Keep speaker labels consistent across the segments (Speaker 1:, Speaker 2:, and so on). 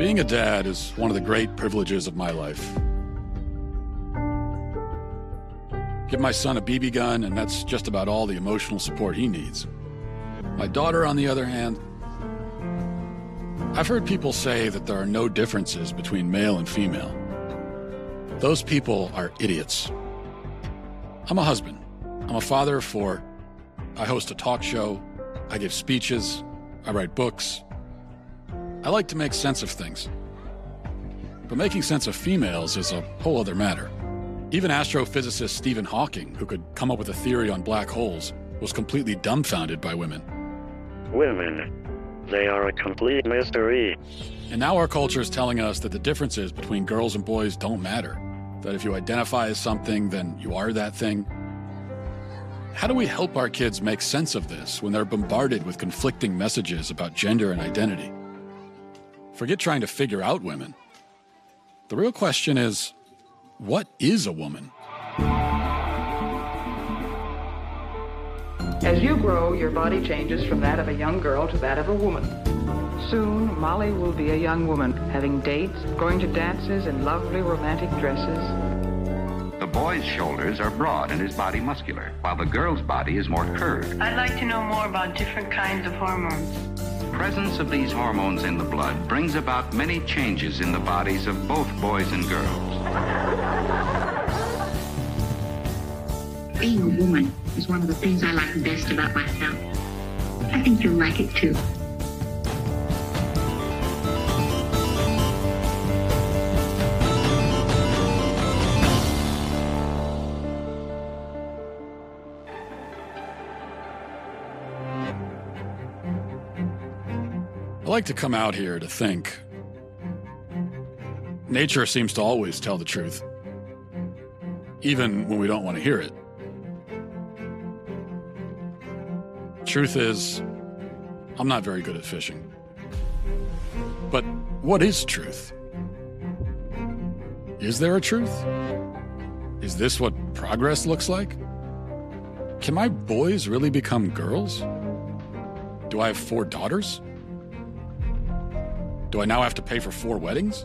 Speaker 1: Being a dad is one of the great privileges of my life. Give my son a BB gun, and that's just about all the emotional support he needs. My daughter, on the other hand, I've heard people say that there are no differences between male and female. Those people are idiots. I'm a husband. I'm a father of 4. I host a talk show. I give speeches. I write books. I like to make sense of things. But making sense of females is a whole other matter. Even astrophysicist Stephen Hawking, who could come up with a theory on black holes, was completely dumbfounded by women.
Speaker 2: Women. They are a complete mystery.
Speaker 1: And now our culture is telling us that the differences between girls and boys don't matter. That if you identify as something, then you are that thing. How do we help our kids make sense of this when they're bombarded with conflicting messages about gender and identity? Forget trying to figure out women. The real question is, what is a woman?
Speaker 3: As you grow, your body changes from that of a young girl to that of a woman. Soon, Molly will be a young woman, having dates, going to dances in lovely romantic dresses.
Speaker 4: The boy's shoulders are broad and his body muscular, while the girl's body is more curved.
Speaker 5: I'd like to know more about different kinds of hormones.
Speaker 4: Presence of these hormones in the blood brings about many changes in the bodies of both boys and girls.
Speaker 6: Being a woman is one of the things I like best about myself. I think you'll like it too.
Speaker 1: I like to come out here to think. Nature seems to always tell the truth, even when we don't want to hear it. Truth is, I'm not very good at fishing. But what is truth? Is there a truth? Is this what progress looks like? Can my boys really become girls? Do I have 4 daughters? Do I now have to pay for 4 weddings?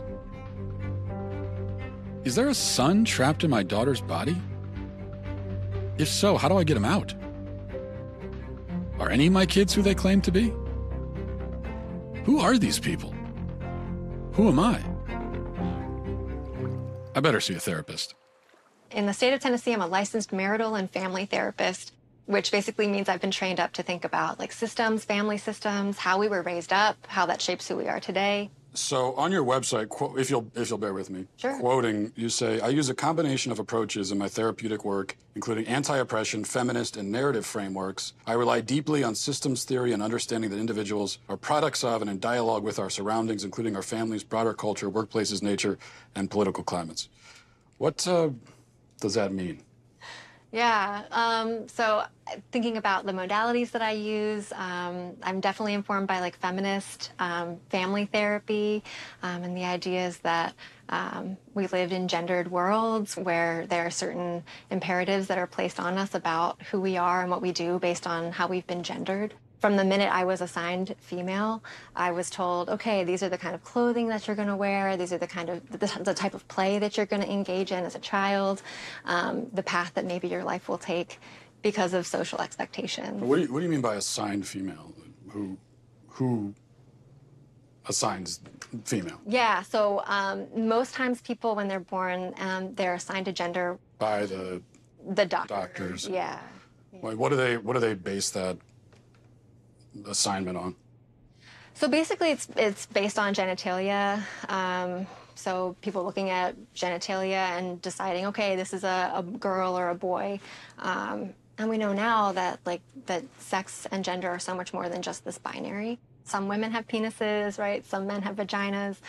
Speaker 1: Is there a son trapped in my daughter's body? If so, how do I get him out? Are any of my kids who they claim to be? Who are these people? Who am I? I better see a therapist.
Speaker 7: In the state of Tennessee, I'm a licensed marital and family therapist, which basically means I've been trained up to think about like systems, family systems, how we were raised up, how that shapes who we are today.
Speaker 1: So on your website, if you'll bear with me,
Speaker 7: Sure.
Speaker 1: Quoting, you say, I use a combination of approaches in my therapeutic work, including anti-oppression, feminist, and narrative frameworks. I rely deeply on systems theory and understanding that individuals are products of and in dialogue with our surroundings, including our families, broader culture, workplaces, nature, and political climates. What does that mean?
Speaker 7: Yeah, so thinking about the modalities that I use, I'm definitely informed by like feminist family therapy, and the idea is that we live in gendered worlds where there are certain imperatives that are placed on us about who we are and what we do based on how we've been gendered. From the minute I was assigned female, I was told, okay, these are the kind of clothing that you're going to wear. These are the kind of the type of play that you're going to engage in as a child, the path that maybe your life will take because of social expectations.
Speaker 1: What do you mean by assigned female? Who assigns female?
Speaker 7: Yeah, so most times people, when they're born, they're assigned a gender
Speaker 1: By the doctors.
Speaker 7: Yeah.
Speaker 1: Like, what do they base that assignment on?
Speaker 7: So basically, it's based on genitalia. So people looking at genitalia and deciding, okay, this is a girl or a boy. And we know now that that sex and gender are so much more than just this binary. Some women have penises, right? Some men have vaginas.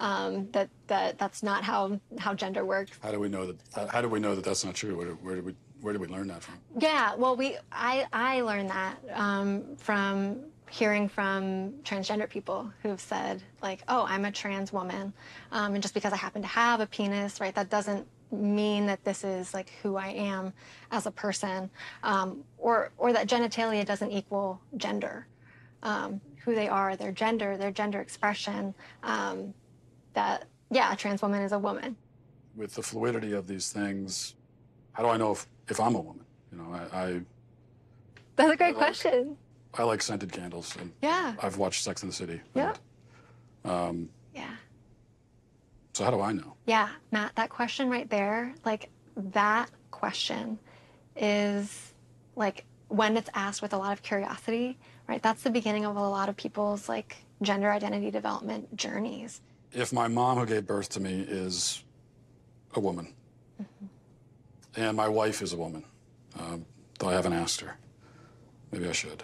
Speaker 7: That's not how gender works.
Speaker 1: How do we know that? How do we know that that's not true? Where did we learn that from?
Speaker 7: Yeah, well, I learned that from hearing from transgender people who've said, like, oh, I'm a trans woman, and just because I happen to have a penis, right, that doesn't mean that this is like who I am as a person, or that genitalia doesn't equal gender. Who they are, their gender expression, that, yeah, a trans woman is a woman.
Speaker 1: With the fluidity of these things, how do I know if I'm a woman? You know,
Speaker 7: That's a great question.
Speaker 1: I like scented candles, and
Speaker 7: Yeah.
Speaker 1: I've watched Sex and the City.
Speaker 7: Yeah.
Speaker 1: And,
Speaker 7: Yeah.
Speaker 1: so how do I know?
Speaker 7: Yeah, Matt, that question right there, like that question is like when it's asked with a lot of curiosity, right? That's the beginning of a lot of people's like gender identity development journeys.
Speaker 1: If my mom who gave birth to me is a woman, and my wife is a woman, though I haven't asked her, maybe I should.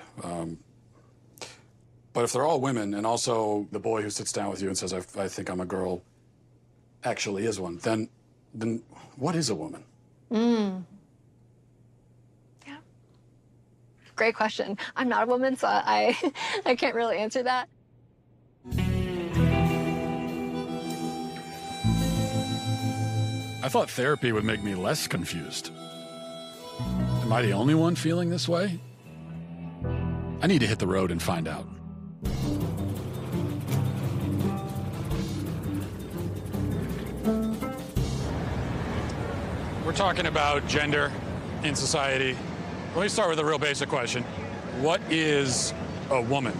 Speaker 1: But if they're all women, and also the boy who sits down with you and says, I think I'm a girl, actually is one, then what is a woman?
Speaker 7: Yeah. Great question. I'm not a woman, so I can't really answer that.
Speaker 1: I thought therapy would make me less confused. Am I the only one feeling this way? I need to hit the road and find out. We're talking about gender in society. Let me start with a real basic question. What is a woman?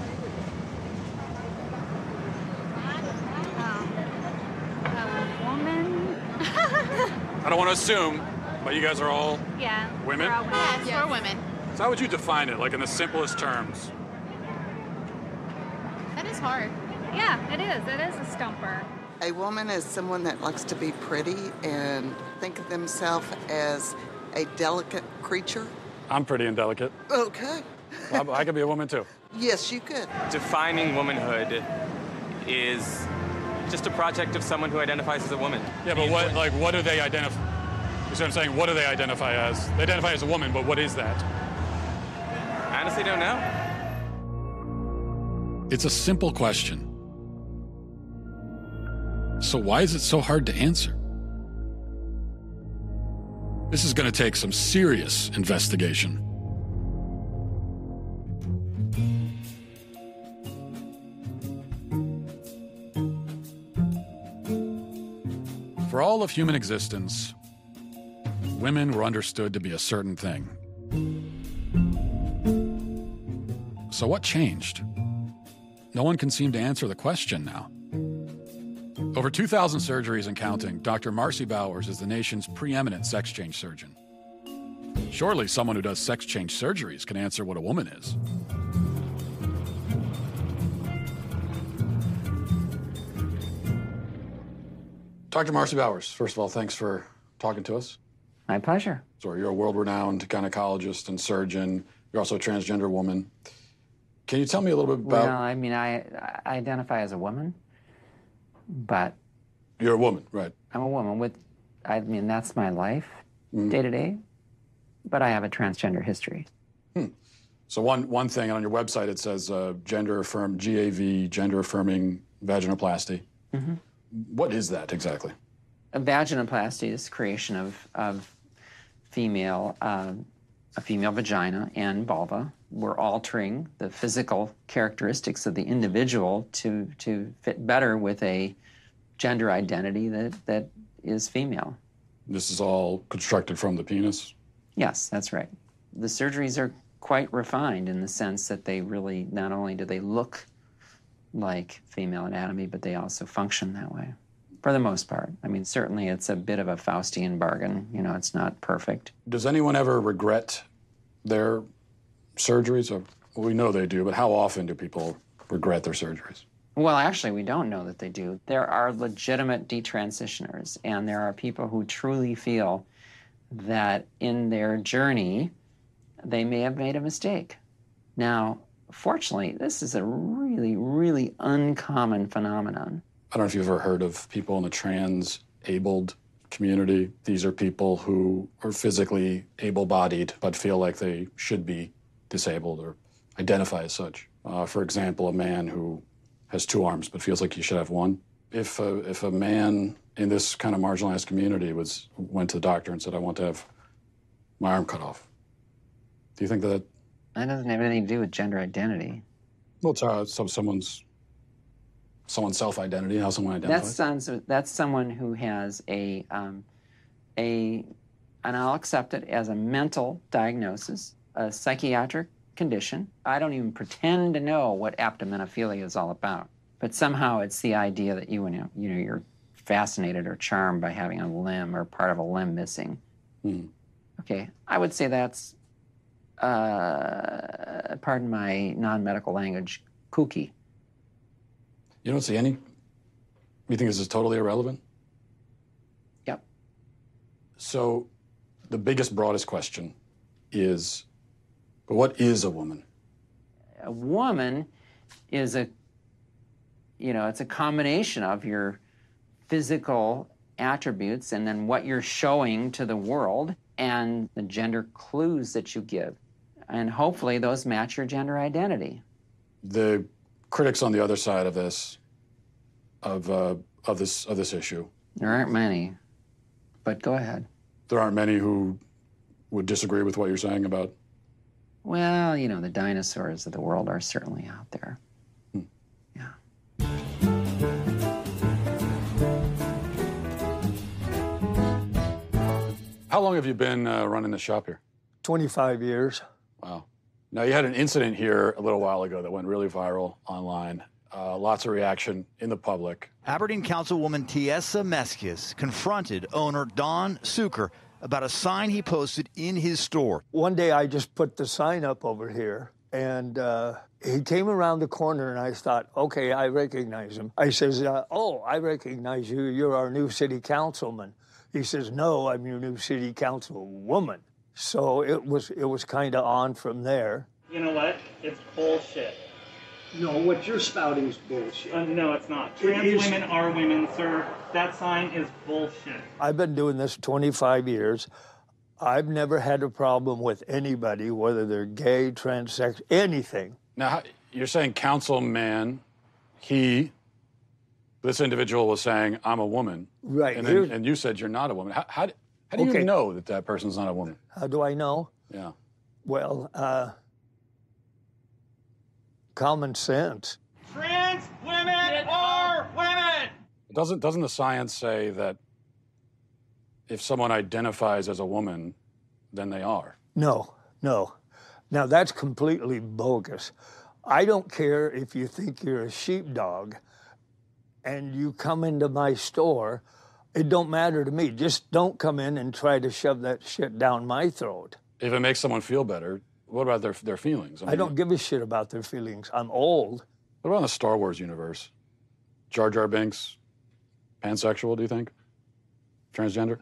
Speaker 1: I don't want to assume, but you guys are all women?
Speaker 8: We're all women. Yes, we're women.
Speaker 1: So how would you define it, like in the simplest terms?
Speaker 8: That is hard.
Speaker 9: Yeah, it is. It is a stumper.
Speaker 10: A woman is someone that likes to be pretty and think of themselves as a delicate creature.
Speaker 1: I'm pretty and delicate.
Speaker 10: Okay.
Speaker 1: Well, I could be a woman too.
Speaker 10: Yes, you could.
Speaker 11: Defining womanhood is just a project of someone who identifies as a woman.
Speaker 1: Yeah, but what do they identify? You see what I'm saying? What do they identify as? They identify as a woman, but what is that?
Speaker 11: I honestly don't know.
Speaker 1: It's a simple question. So why is it so hard to answer? This is going to take some serious investigation. For all of human existence, women were understood to be a certain thing. So what changed? No one can seem to answer the question now. Over 2,000 surgeries and counting, Dr. Marcy Bowers is the nation's preeminent sex change surgeon. Surely someone who does sex change surgeries can answer what a woman is. Dr. Marcy Bowers, first of all, thanks for talking to us.
Speaker 12: My pleasure.
Speaker 1: So you're a world-renowned gynecologist and surgeon. You're also a transgender woman. Can you tell me a little bit about...
Speaker 12: Well, I mean, I identify as a woman, but...
Speaker 1: You're a woman, right.
Speaker 12: I'm a woman with... I mean, that's my life, day to day, but I have a transgender history.
Speaker 1: So one thing on your website, it says gender-affirmed, GAV, gender-affirming vaginoplasty. What is that exactly?
Speaker 12: A vaginoplasty is creation of female, a female vagina and vulva. We're altering the physical characteristics of the individual to fit better with a gender identity that is female.
Speaker 1: This is all constructed from the penis?
Speaker 12: Yes, that's right. The surgeries are quite refined in the sense that they really, not only do they look like female anatomy, but they also function that way, for the most part. I mean, certainly it's a bit of a Faustian bargain. You know, it's not perfect.
Speaker 1: Does anyone ever regret their surgeries? Or, well, we know they do, but how often do people regret their surgeries?
Speaker 12: Well, actually, we don't know that they do. There are legitimate detransitioners, and there are people who truly feel that in their journey, they may have made a mistake. Now, fortunately, this is a really, really uncommon phenomenon.
Speaker 1: I don't know if you've ever heard of people in the trans-abled community. These are people who are physically able-bodied but feel like they should be disabled or identify as such. For example, a man who has 2 arms but feels like he should have 1. If a man in this kind of marginalized community went to the doctor and said, I want to have my arm cut off, do you think that...
Speaker 12: That doesn't have anything to do with gender identity.
Speaker 1: Well, it's someone's someone's self-identity, how someone identifies?
Speaker 12: That's someone who has and I'll accept it as a mental diagnosis, a psychiatric condition. I don't even pretend to know what aptomenophilia is all about, but somehow it's the idea that you're fascinated or charmed by having a limb or part of a limb missing. Okay, I would say that's, pardon my non-medical language, kooky.
Speaker 1: You don't see any? You think this is totally irrelevant?
Speaker 12: Yep.
Speaker 1: So the biggest, broadest question is, but what is a woman?
Speaker 12: A woman is it's a combination of your physical attributes and then what you're showing to the world and the gender clues that you give. And hopefully those match your gender identity.
Speaker 1: The critics on the other side of this, of this issue.
Speaker 12: There aren't many, but go ahead.
Speaker 1: There aren't many who would disagree with what you're saying about?
Speaker 12: Well, the dinosaurs of the world are certainly out there. Yeah.
Speaker 1: How long have you been running the shop here?
Speaker 8: 25 years.
Speaker 1: Wow. Now, you had an incident here a little while ago that went really viral online. Lots of reaction in the public.
Speaker 13: Aberdeen Councilwoman Tiesa Mesquias confronted owner Don Suker about a sign he posted in his store.
Speaker 8: One day I just put the sign up over here, and he came around the corner, and I thought, okay, I recognize him. I says, I recognize you. You're our new city councilman. He says, no, I'm your new city councilwoman. So it was kind of on from there.
Speaker 14: You know what? It's bullshit.
Speaker 8: No, what you're spouting is bullshit.
Speaker 14: No, it's not. Trans women are women, sir. That sign is bullshit.
Speaker 8: I've been doing this 25 years. I've never had a problem with anybody, whether they're gay, transsexual, anything.
Speaker 1: Now, you're saying councilman, this individual was saying, I'm a woman.
Speaker 8: Right.
Speaker 1: And you said you're not a woman. How do you know that person's not a woman?
Speaker 8: How do I know?
Speaker 1: Yeah.
Speaker 8: Well, common sense.
Speaker 14: Trans women are women!
Speaker 1: Doesn't the science say that if someone identifies as a woman, then they are?
Speaker 8: No. Now, that's completely bogus. I don't care if you think you're a sheepdog and you come into my store. It don't matter to me. Just don't come in and try to shove that shit down my throat.
Speaker 1: If it makes someone feel better, what about their feelings?
Speaker 8: I don't give a shit about their feelings. I'm old.
Speaker 1: What about in the Star Wars universe? Jar Jar Binks, pansexual, do you think? Transgender?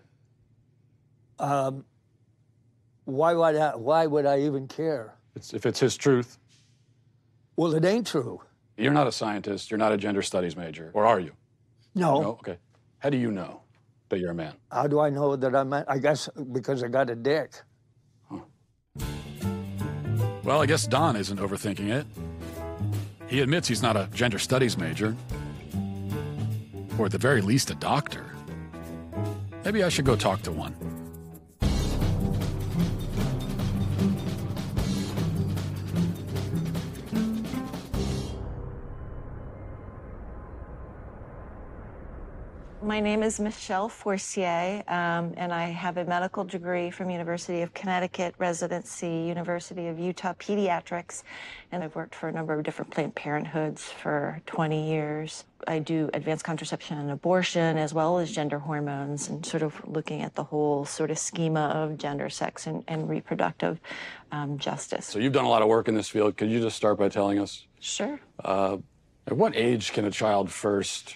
Speaker 8: Why would I even care?
Speaker 1: If it's his truth.
Speaker 8: Well, it ain't true.
Speaker 1: You're not a scientist. You're not a gender studies major. Or are you?
Speaker 8: No.
Speaker 1: No? Okay. How do you know that you're a man?
Speaker 8: How do I know that I'm a man? I guess because I got a dick.
Speaker 1: Well, I guess Don isn't overthinking it. He admits he's not a gender studies major. Or at the very least, a doctor. Maybe I should go talk to one.
Speaker 15: My name is Michelle Forcier, and I have a medical degree from University of Connecticut, residency, University of Utah Pediatrics, and I've worked for a number of different Planned Parenthoods for 20 years. I do advanced contraception and abortion, as well as gender hormones, and sort of looking at the whole sort of schema of gender, sex, and reproductive justice.
Speaker 1: So you've done a lot of work in this field. Could you just start by telling us?
Speaker 15: Sure.
Speaker 1: At what age can a child first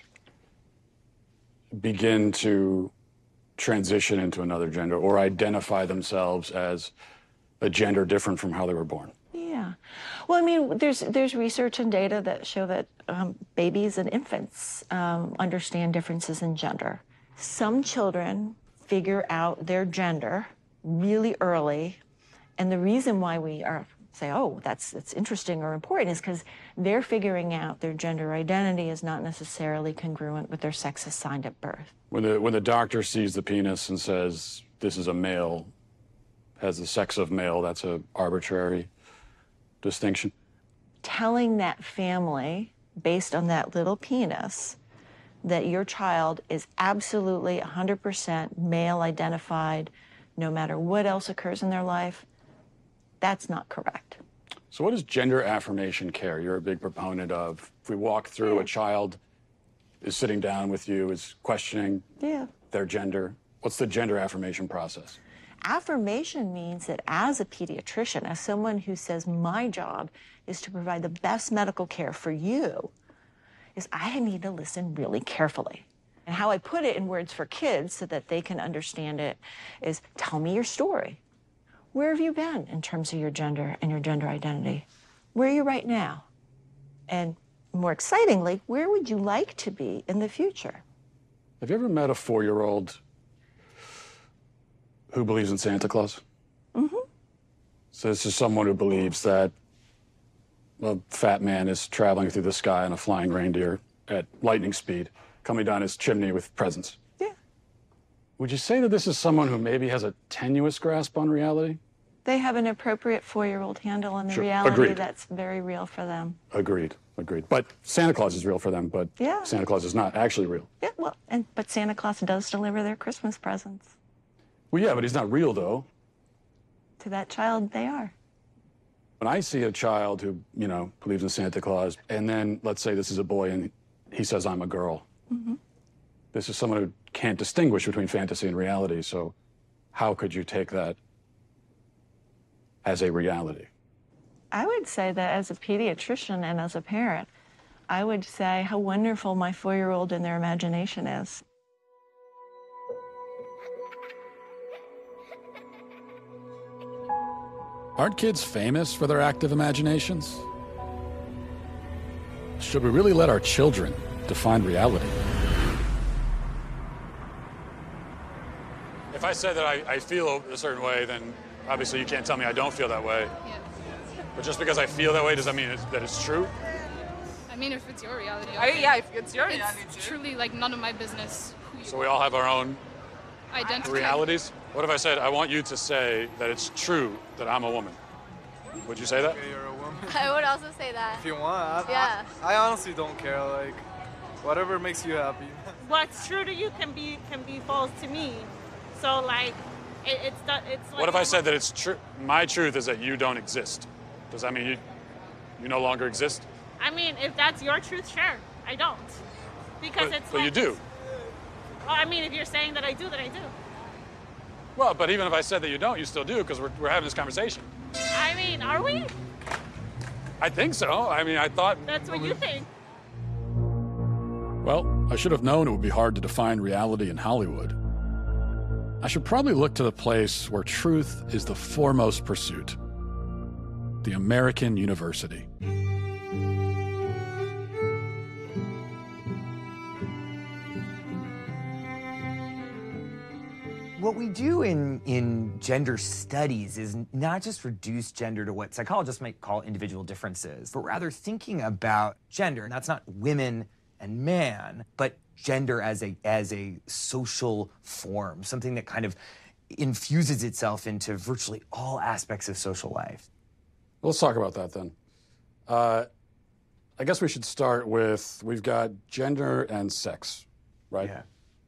Speaker 1: begin to transition into another gender or identify themselves as a gender different from how they were born?
Speaker 15: Yeah. Well, I mean, there's research and data that show that babies and infants understand differences in gender. Some children figure out their gender really early, and the reason why we say, oh, that's interesting or important is because they're figuring out their gender identity is not necessarily congruent with their sex assigned at birth.
Speaker 1: When the doctor sees the penis and says, this is a male, has the sex of male, that's an arbitrary distinction?
Speaker 15: Telling that family based on that little penis that your child is absolutely 100% male identified, no matter what else occurs in their life, that's not correct.
Speaker 1: So what is gender affirmation care you're a big proponent of? If we walk through, a child is sitting down with you, is questioning their gender. What's the gender affirmation process?
Speaker 15: Affirmation means that as a pediatrician, as someone who says my job is to provide the best medical care for you, is I need to listen really carefully. And how I put it in words for kids so that they can understand it is, tell me your story. Where have you been in terms of your gender and your gender identity? Where are you right now? And more excitingly, where would you like to be in the future?
Speaker 1: Have you ever met a 4-year-old who believes in Santa Claus?
Speaker 15: Mm-hmm.
Speaker 1: So this is someone who believes that a fat man is traveling through the sky on a flying reindeer at lightning speed, coming down his chimney with presents.
Speaker 15: Yeah.
Speaker 1: Would you say that this is someone who maybe has a tenuous grasp on reality?
Speaker 15: They have an appropriate 4-year-old handle on the
Speaker 1: Sure.
Speaker 15: reality
Speaker 1: Agreed.
Speaker 15: that's very real for them.
Speaker 1: Agreed. But Santa Claus is real for them, but Santa Claus is not actually real.
Speaker 15: Yeah, well, but Santa Claus does deliver their Christmas presents.
Speaker 1: Well, yeah, but he's not real, though.
Speaker 15: To that child, they are.
Speaker 1: When I see a child who, believes in Santa Claus, and then let's say this is a boy and he says, I'm a girl.
Speaker 15: Mm-hmm.
Speaker 1: This is someone who can't distinguish between fantasy and reality, so how could you take that as a reality?
Speaker 15: I would say that as a pediatrician and as a parent, I would say how wonderful my 4-year-old and their imagination is.
Speaker 1: Aren't kids famous for their active imaginations? Should we really let our children define reality? If I said that I feel a certain way, then obviously you can't tell me I don't feel that way.
Speaker 16: Yeah.
Speaker 1: But just because I feel that way, does that mean that it's true?
Speaker 16: I mean, if it's your reality.
Speaker 17: Yeah, if it's your reality.
Speaker 16: It's truly like none of my business.
Speaker 1: So we all have our own
Speaker 16: identity.
Speaker 1: realities? What if I said, I want you to say that it's true that I'm a woman? Would you say that?
Speaker 17: Okay, you're a woman.
Speaker 18: I would also say that.
Speaker 17: If you want.
Speaker 18: Yeah.
Speaker 17: I honestly don't care. Like, whatever makes you happy.
Speaker 19: What's true to you can be false to me. So like, it's like.
Speaker 1: What if I said that it's true? My truth is that you don't exist. Does that mean you no longer exist?
Speaker 19: I mean, if that's your truth, sure. I don't. Because
Speaker 1: But you do.
Speaker 19: Well, I mean, if you're saying that I do, then I do.
Speaker 1: Well, but even if I said that you don't, you still do, because we're having this conversation.
Speaker 19: I mean, are we?
Speaker 1: I think so. I mean, I thought...
Speaker 19: That's what you think.
Speaker 1: Well, I should have known it would be hard to define reality in Hollywood. I should probably look to the place where truth is the foremost pursuit. The American University.
Speaker 20: What we do in gender studies is not just reduce gender to what psychologists might call individual differences, but rather thinking about gender. And that's not women and man, but gender as a social form, something that kind of infuses itself into virtually all aspects of social life.
Speaker 1: Well, let's talk about that then. I guess we should start with, we've got gender and sex, right?
Speaker 20: Yeah.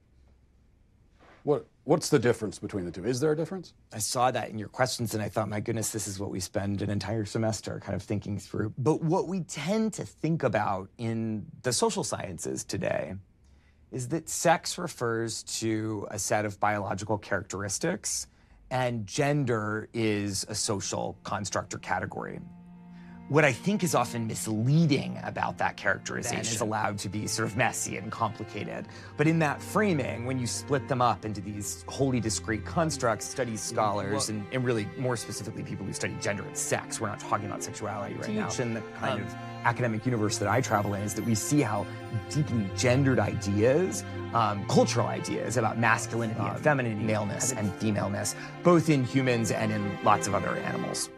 Speaker 1: What's the difference between the two? Is there a difference?
Speaker 20: I saw that in your questions and I thought, my goodness, this is what we spend an entire semester kind of thinking through. But what we tend to think about in the social sciences today is that sex refers to a set of biological characteristics and gender is a social construct or category. What I think is often misleading about that characterization is allowed to be sort of messy and complicated. But in that framing, when you split them up into these wholly discrete constructs, studies scholars, and really more specifically people who study gender and sex, we're not talking about sexuality right now. In the kind of academic universe that I travel in is that we see how deeply gendered ideas, cultural ideas about masculinity and femininity, maleness and femaleness, both in humans and in lots of other animals.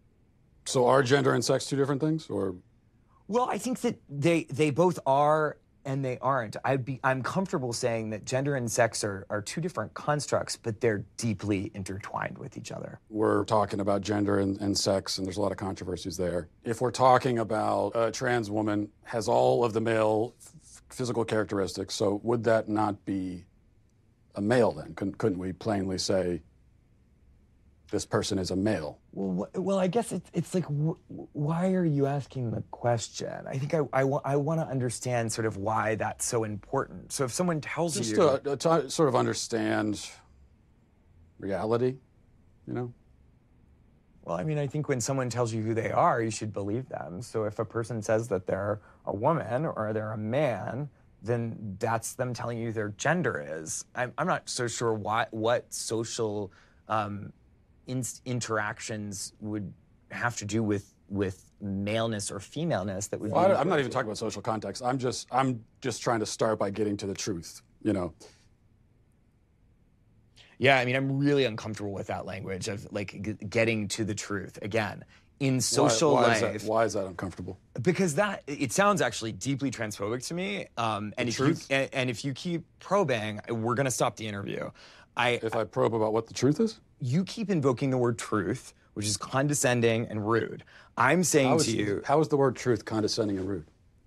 Speaker 1: So are gender and sex two different things, or?
Speaker 20: Well, I think that they both are And they aren't. I'm comfortable saying that gender and sex are two different constructs, but they're deeply intertwined with each other.
Speaker 1: We're talking about gender and sex, and there's a lot of controversies there. If we're talking about a trans woman has all of the male physical characteristics, so would that not be a male then? Couldn't we plainly say this person is a male?
Speaker 20: Well, I guess it's like, why are you asking the question? I think I want to understand sort of why that's so important. So if someone tells
Speaker 1: Just
Speaker 20: you...
Speaker 1: to sort of understand reality, you know?
Speaker 20: Well, I mean, I think when someone tells you who they are, you should believe them. So if a person says that they're a woman or they're a man, then that's them telling you who their gender is. I'm not so sure what social interactions would have to do with maleness or femaleness that would.
Speaker 1: Well, I'm not even talking about social context. I'm just trying to start by getting to the truth. You know.
Speaker 20: Yeah, I mean, I'm really uncomfortable with that language of like getting to the truth again. In social life.
Speaker 1: Why is that uncomfortable?
Speaker 20: Because it sounds actually deeply transphobic to me. And if you keep probing, we're going to stop the interview.
Speaker 1: If I probe about what the truth is?
Speaker 20: You keep invoking the word truth, which is condescending and rude. I'm saying to you...
Speaker 1: How is the word truth condescending and rude?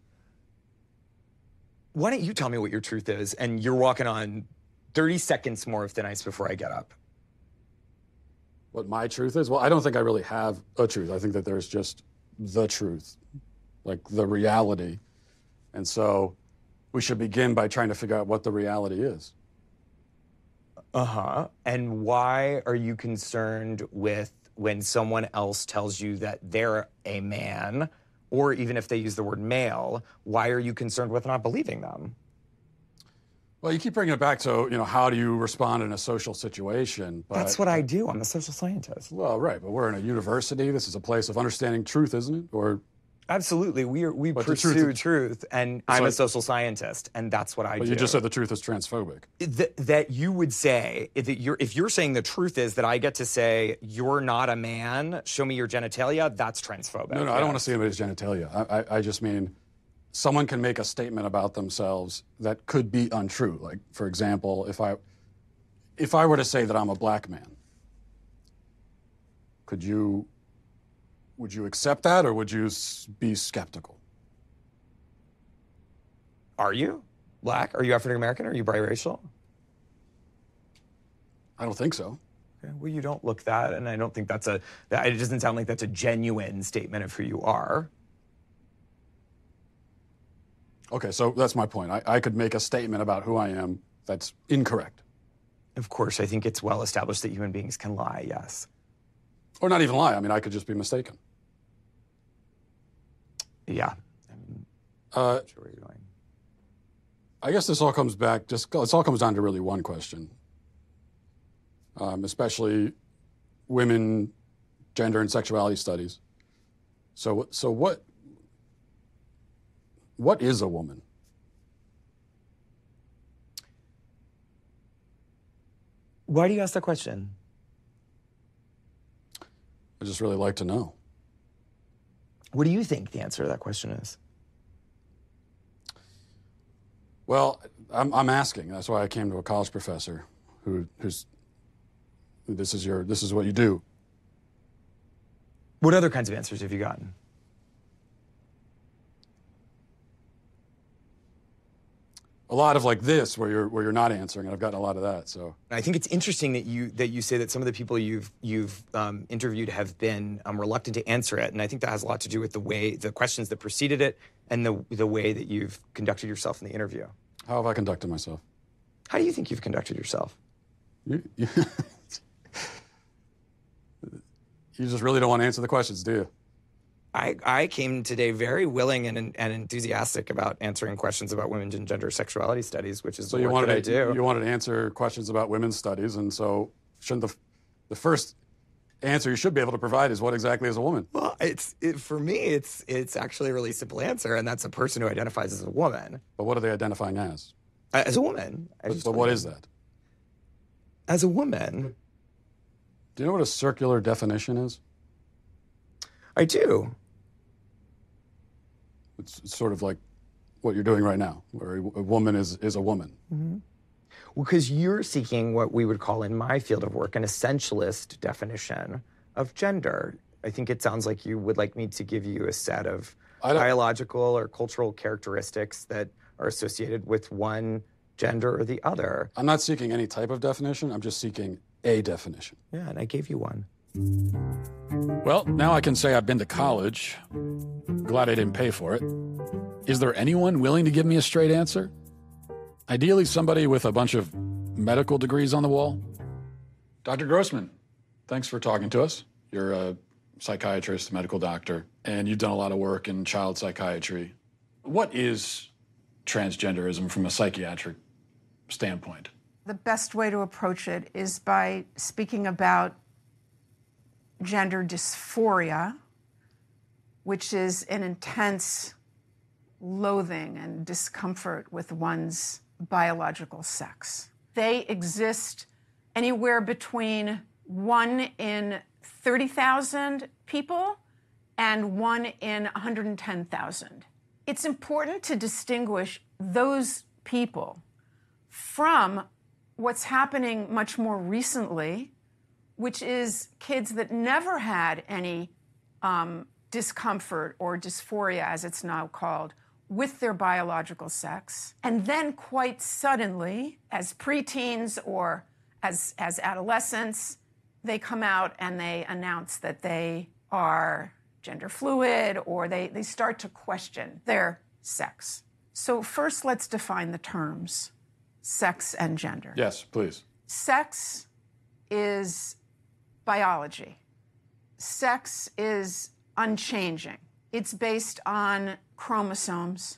Speaker 20: Why don't you tell me what your truth is, and you're walking on 30 seconds more of thin ice before I get up.
Speaker 1: What my truth is? Well, I don't think I really have a truth. I think that there's just the truth, like the reality. And so we should begin by trying to figure out what the reality is.
Speaker 20: Uh-huh. And why are you concerned with when someone else tells you that they're a man, or even if they use the word male, why are you concerned with not believing them?
Speaker 1: Well, you keep bringing it back to, how do you respond in a social situation? But,
Speaker 20: that's what I do. I'm a social scientist.
Speaker 1: Well, right, but we're in a university. This is a place of understanding truth, isn't it? Or
Speaker 20: absolutely. We pursue truth, and I'm a social scientist, and that's what I do.
Speaker 1: But you just said the truth is transphobic.
Speaker 20: That you would say, if you're saying the truth is that I get to say, you're not a man, show me your genitalia, that's transphobic.
Speaker 1: No, I don't want to see anybody's genitalia. I just mean... someone can make a statement about themselves that could be untrue. Like, for example, if I were to say that I'm a black man, would you accept that, or would you be skeptical?
Speaker 20: Are you black? Are you African American? Are you biracial?
Speaker 1: I don't think so.
Speaker 20: Okay, well, you don't look that, and I don't think it doesn't sound like that's a genuine statement of who you are.
Speaker 1: Okay, so that's my point. I could make a statement about who I am that's incorrect.
Speaker 20: Of course, I think it's well established that human beings can lie, yes.
Speaker 1: Or not even lie. I mean, I could just be mistaken.
Speaker 20: Yeah. I'm not sure where you're going.
Speaker 1: I guess this all comes down to really one question. Especially women, gender, and sexuality studies. So what is a woman?
Speaker 20: Why do you ask that question?
Speaker 1: I just really like to know.
Speaker 20: What do you think the answer to that question is?
Speaker 1: Well, I'm asking. That's why I came to a college professor this is what you do.
Speaker 20: What other kinds of answers have you gotten?
Speaker 1: A lot of like this, where you're not answering, and I've gotten a lot of that. So
Speaker 20: I think it's interesting that you say that some of the people you've interviewed have been reluctant to answer it, and I think that has a lot to do with the questions that preceded it, and the way that you've conducted yourself in the interview.
Speaker 1: How have I conducted myself?
Speaker 20: How do you think you've conducted yourself?
Speaker 1: You just really don't want to answer the questions, do you?
Speaker 20: I came today very willing and enthusiastic about answering questions about women's and gender sexuality studies, which is the work that I do.
Speaker 1: You wanted to answer questions about women's studies, and so shouldn't the first answer you should be able to provide is what exactly is a woman?
Speaker 20: Well, for me, it's actually a really simple answer, and that's a person who identifies as a woman.
Speaker 1: But what are they identifying as?
Speaker 20: As a woman.
Speaker 1: But what is that?
Speaker 20: As a woman.
Speaker 1: Do you know what a circular definition is?
Speaker 20: I do.
Speaker 1: It's sort of like what you're doing right now, where a woman is a woman.
Speaker 20: Mm-hmm. Well, because you're seeking what we would call in my field of work an essentialist definition of gender. I think it sounds like you would like me to give you a set of biological or cultural characteristics that are associated with one gender or the other.
Speaker 1: I'm not seeking any type of definition. I'm just seeking a definition.
Speaker 20: Yeah, and I gave you one.
Speaker 1: Well, now I can say I've been to college. Glad I didn't pay for it. Is there anyone willing to give me a straight answer? Ideally, somebody with a bunch of medical degrees on the wall. Dr. Grossman, thanks for talking to us. You're a psychiatrist, medical doctor, and you've done a lot of work in child psychiatry. What is transgenderism from a psychiatric standpoint?
Speaker 18: The best way to approach it is by speaking about gender dysphoria, which is an intense loathing and discomfort with one's biological sex. They exist anywhere between 1 in 30,000 people and 1 in 110,000. It's important to distinguish those people from what's happening much more recently, which is kids that never had any discomfort or dysphoria, as it's now called, with their biological sex. And then quite suddenly, as preteens or as adolescents, they come out and they announce that they are gender fluid, or they start to question their sex. So first, let's define the terms, sex and gender.
Speaker 1: Yes, please.
Speaker 18: Sex is biology. Sex is unchanging. It's based on chromosomes.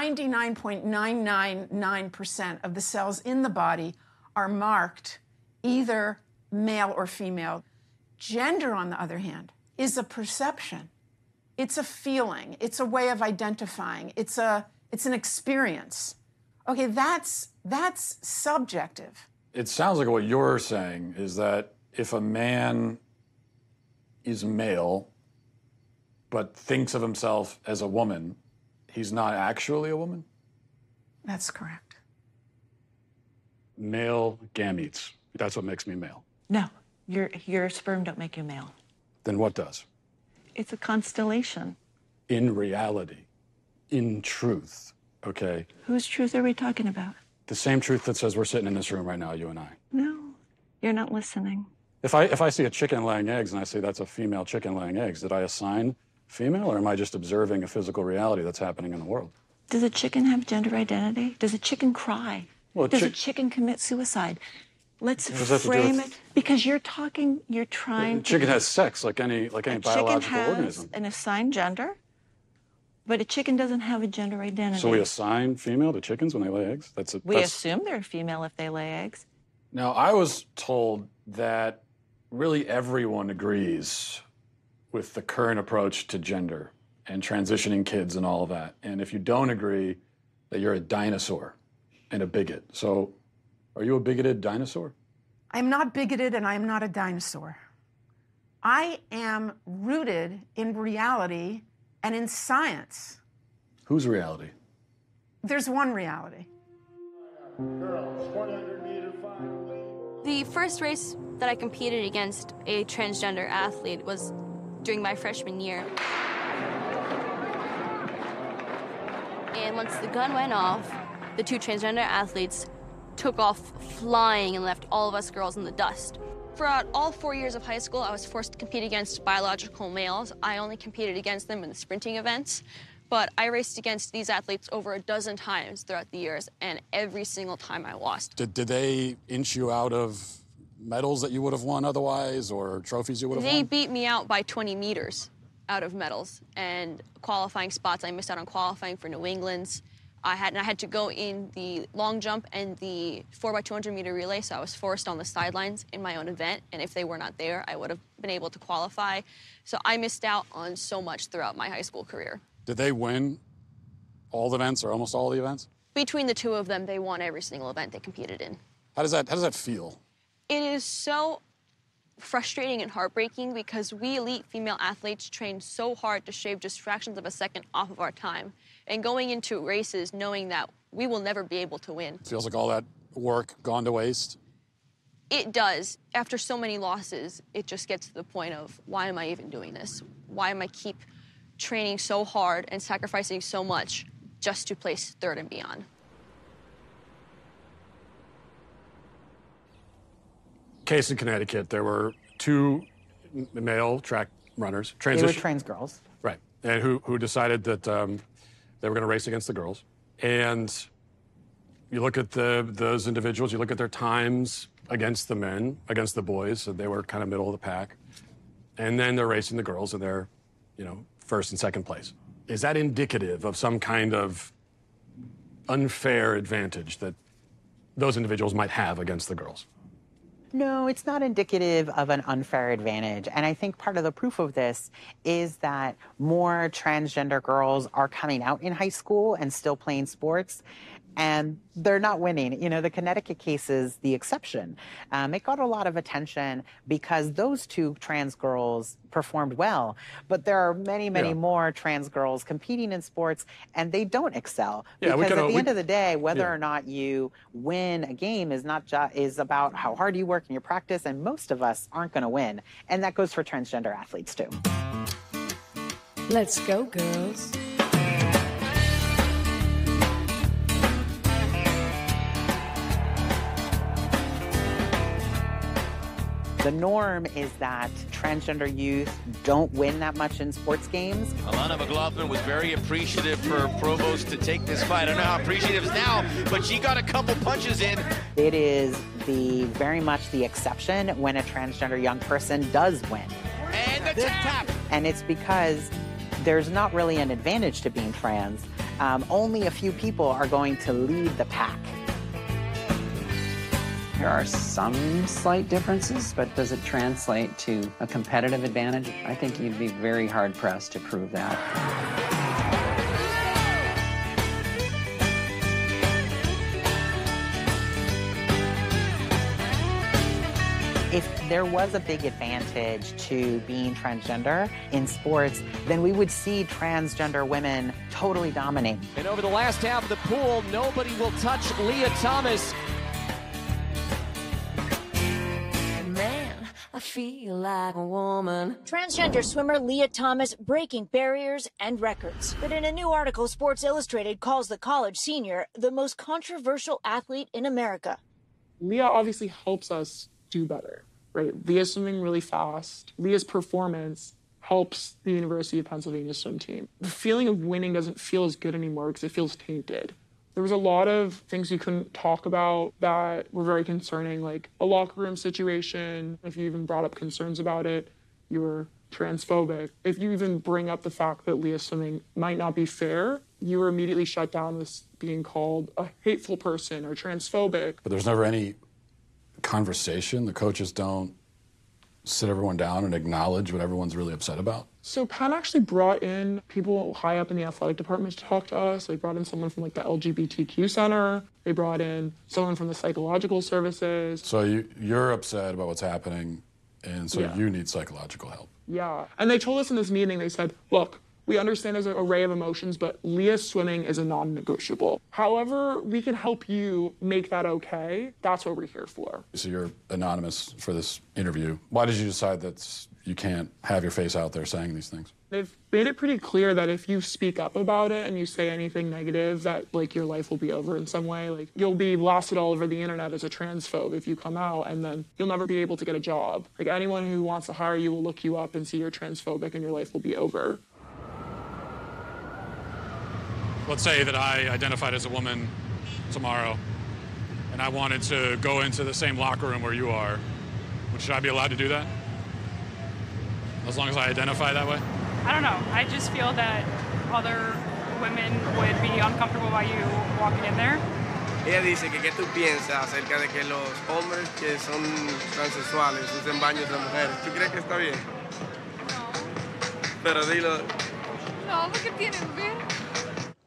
Speaker 18: 99.999% of the cells in the body are marked either male or female. Gender, on the other hand, is a perception. It's a feeling. It's a way of identifying. It's an experience. Okay, that's subjective.
Speaker 1: It sounds like what you're saying is that if a man is male but thinks of himself as a woman, he's not actually a woman?
Speaker 18: That's correct.
Speaker 1: Male gametes. That's what makes me male.
Speaker 15: No, your sperm don't make you male.
Speaker 1: Then what does?
Speaker 15: It's a constellation.
Speaker 1: In reality, in truth, okay?
Speaker 15: Whose truth are we talking about?
Speaker 1: The same truth that says we're sitting in this room right now, you and I.
Speaker 15: No, you're not listening.
Speaker 1: If I see a chicken laying eggs and I say that's a female chicken laying eggs, did I assign female, or am I just observing a physical reality that's happening in the world?
Speaker 15: Does a chicken have gender identity? Does a chicken cry?
Speaker 1: Well,
Speaker 15: Does a chicken commit suicide? Let's
Speaker 1: What does that have to do
Speaker 15: frame
Speaker 1: with-
Speaker 15: it, because you're trying
Speaker 1: A chicken has sex like any
Speaker 15: a
Speaker 1: biological
Speaker 15: chicken has
Speaker 1: organism.
Speaker 15: an assigned gender, but a chicken doesn't have a gender identity.
Speaker 1: So we assign female to chickens when they lay eggs?
Speaker 15: We assume they're female if they lay eggs.
Speaker 1: Now, I was told that really everyone agrees with the current approach to gender and transitioning kids and all of that. And if you don't agree, that you're a dinosaur and a bigot. So are you a bigoted dinosaur?
Speaker 18: I'm not bigoted and I am not a dinosaur. I am rooted in reality and in science.
Speaker 1: Whose reality?
Speaker 18: There's one reality.
Speaker 21: The first race that I competed against a transgender athlete was during my freshman year. And once the gun went off, the two transgender athletes took off flying and left all of us girls in the dust. Throughout all 4 years of high school, I was forced to compete against biological males. I only competed against them in the sprinting events, but I raced against these athletes over a dozen times throughout the years, and every single time I lost.
Speaker 1: Did they inch you out of medals that you would have won otherwise, or trophies you would have
Speaker 21: They
Speaker 1: won?
Speaker 21: beat me out by 20 meters out of medals, and qualifying spots, I missed out on qualifying for New England's. I had to go in the long jump and the 4x200 meter relay, so I was forced on the sidelines in my own event, and if they were not there, I would have been able to qualify. So I missed out on so much throughout my high school career.
Speaker 1: Did they win all the events or almost all the events?
Speaker 21: Between the two of them, they won every single event they competed in.
Speaker 1: How does that feel?
Speaker 21: It is so frustrating and heartbreaking because we elite female athletes train so hard to shave just fractions of a second off of our time. And going into races knowing that we will never be able to win.
Speaker 1: Feels like all that work gone to waste.
Speaker 21: It does. After so many losses, it just gets to the point of, why am I even doing this? Why am I keep training so hard and sacrificing so much just to place third and beyond?
Speaker 1: Case in Connecticut, there were 2 male track runners.
Speaker 2: They were trans girls.
Speaker 1: Right, and who decided that they were going to race against the girls. And you look at those individuals, you look at their times against the men, against the boys, so they were kind of middle of the pack. And then they're racing the girls, and they're, first and second place. Is that indicative of some kind of unfair advantage that those individuals might have against the girls?
Speaker 2: No, it's not indicative of an unfair advantage. And I think part of the proof of this is that more transgender girls are coming out in high school and still playing sports. And they're not winning. The Connecticut case is the exception. It got a lot of attention because those 2 trans girls performed well. But there are many, many more trans girls competing in sports, and they don't excel. Because at the end of the day, whether or not you win a game is about how hard you work in your practice, and most of us aren't going to win. And that goes for transgender athletes, too.
Speaker 22: Let's go, girls.
Speaker 2: The norm is that transgender youth don't win that much in sports games.
Speaker 23: Alana McLaughlin was very appreciative for Provost to take this fight. I don't know how appreciative is now, but she got a couple punches in.
Speaker 2: It is very much the exception when a transgender young person does win.
Speaker 23: And the tap!
Speaker 2: And it's because there's not really an advantage to being trans. Only a few people are going to lead the pack.
Speaker 12: There are some slight differences, but does it translate to a competitive advantage? I think you'd be very hard-pressed to prove that.
Speaker 2: If there was a big advantage to being transgender in sports, then we would see transgender women totally dominate.
Speaker 24: And over the last half of the pool, nobody will touch Leah Thomas.
Speaker 22: I feel like a woman.
Speaker 25: Transgender swimmer Leah Thomas breaking barriers and records. But in a new article, Sports Illustrated calls the college senior the most controversial athlete in America.
Speaker 26: Leah obviously helps us do better, right? Leah's swimming really fast. Leah's performance helps the University of Pennsylvania swim team. The feeling of winning doesn't feel as good anymore because it feels tainted. There was a lot of things you couldn't talk about that were very concerning, like a locker room situation. If you even brought up concerns about it, you were transphobic. If you even bring up the fact that Leah swimming might not be fair, you were immediately shut down as being called a hateful person or transphobic.
Speaker 1: But there's never any conversation. The coaches don't sit everyone down and acknowledge what everyone's really upset about.
Speaker 26: So Penn actually brought in people high up in the athletic department to talk to us. They brought in someone from the LGBTQ center. They brought in someone from the psychological services.
Speaker 1: So you're upset about what's happening, and so you need psychological help.
Speaker 26: Yeah. And they told us in this meeting, they said, look, we understand there's an array of emotions, but Leah's swimming is a non-negotiable. However, we can help you make that okay. That's what we're here for.
Speaker 1: So you're anonymous for this interview. Why did you decide that you can't have your face out there saying these things?
Speaker 26: They've made it pretty clear that if you speak up about it and you say anything negative, that your life will be over in some way. You'll be blasted all over the internet as a transphobe if you come out, and then you'll never be able to get a job. Anyone who wants to hire you will look you up and see you're transphobic, and your life will be over.
Speaker 1: Let's say that I identified as a woman tomorrow, and I wanted to go into the same locker room where you are. Should I be allowed to do that? As long as I identify that way?
Speaker 16: I don't know. I just feel that other women would be uncomfortable by you walking in there.
Speaker 27: Ella dice que qué tú piensas acerca de que los hombres que son transexuales usen baños de mujeres. ¿Tú crees que está bien?
Speaker 16: No.
Speaker 27: Pero dilo.
Speaker 16: No, ¿qué tiene que ver?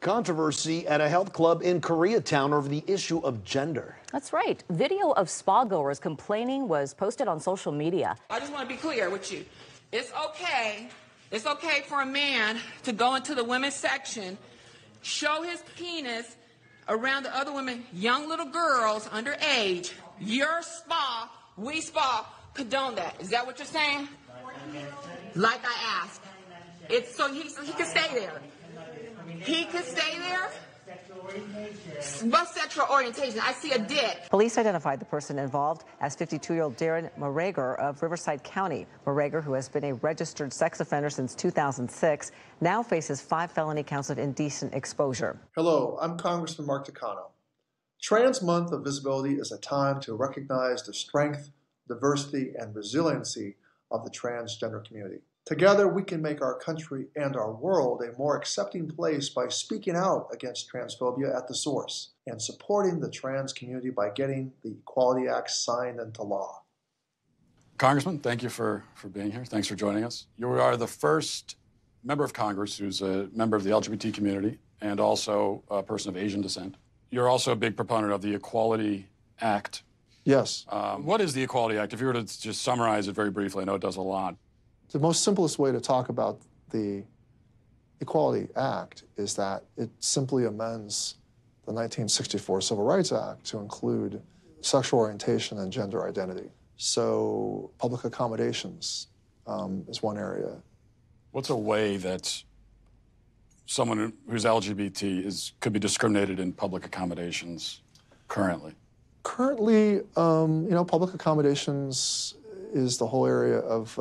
Speaker 3: Controversy at a health club in Koreatown over the issue of gender.
Speaker 4: That's right. Video of spa goers complaining was posted on social media.
Speaker 5: I just want to be clear with you. It's okay for a man to go into the women's section, show his penis around the other women, young little girls underage. Your spa, we spa, condone that. Is that what you're saying? Like I asked. It's so he can stay there. He can stay there? What sexual orientation? I see a dick.
Speaker 4: Police identified the person involved as 52-year-old Darren Morager of Riverside County. Morager, who has been a registered sex offender since 2006, now faces 5 felony counts of indecent exposure.
Speaker 6: Hello, I'm Congressman Mark Takano. Trans Month of Visibility is a time to recognize the strength, diversity, and resiliency of the transgender community. Together, we can make our country and our world a more accepting place by speaking out against transphobia at the source and supporting the trans community by getting the Equality Act signed into law.
Speaker 1: Congressman, thank you for being here. Thanks for joining us. You are the first member of Congress who's a member of the LGBT community and also a person of Asian descent. You're also a big proponent of the Equality Act.
Speaker 6: Yes.
Speaker 1: What is the Equality Act? If you were to just summarize it very briefly, I know it does a lot.
Speaker 6: The most simplest way to talk about the Equality Act is that it simply amends the 1964 Civil Rights Act to include sexual orientation and gender identity. So public accommodations is one area.
Speaker 1: What's a way that someone who's LGBT could be discriminated in public accommodations currently?
Speaker 6: Currently, public accommodations is the whole area of,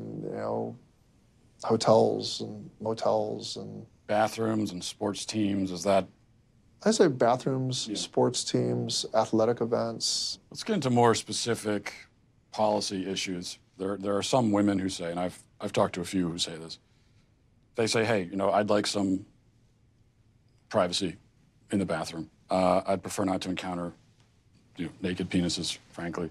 Speaker 6: hotels and motels and...
Speaker 1: Bathrooms and sports teams, is that...
Speaker 6: I say bathrooms, sports teams, athletic events.
Speaker 1: Let's get into more specific policy issues. There are some women who say, and I've talked to a few who say this, they say, hey, I'd like some privacy in the bathroom. I'd prefer not to encounter naked penises, frankly.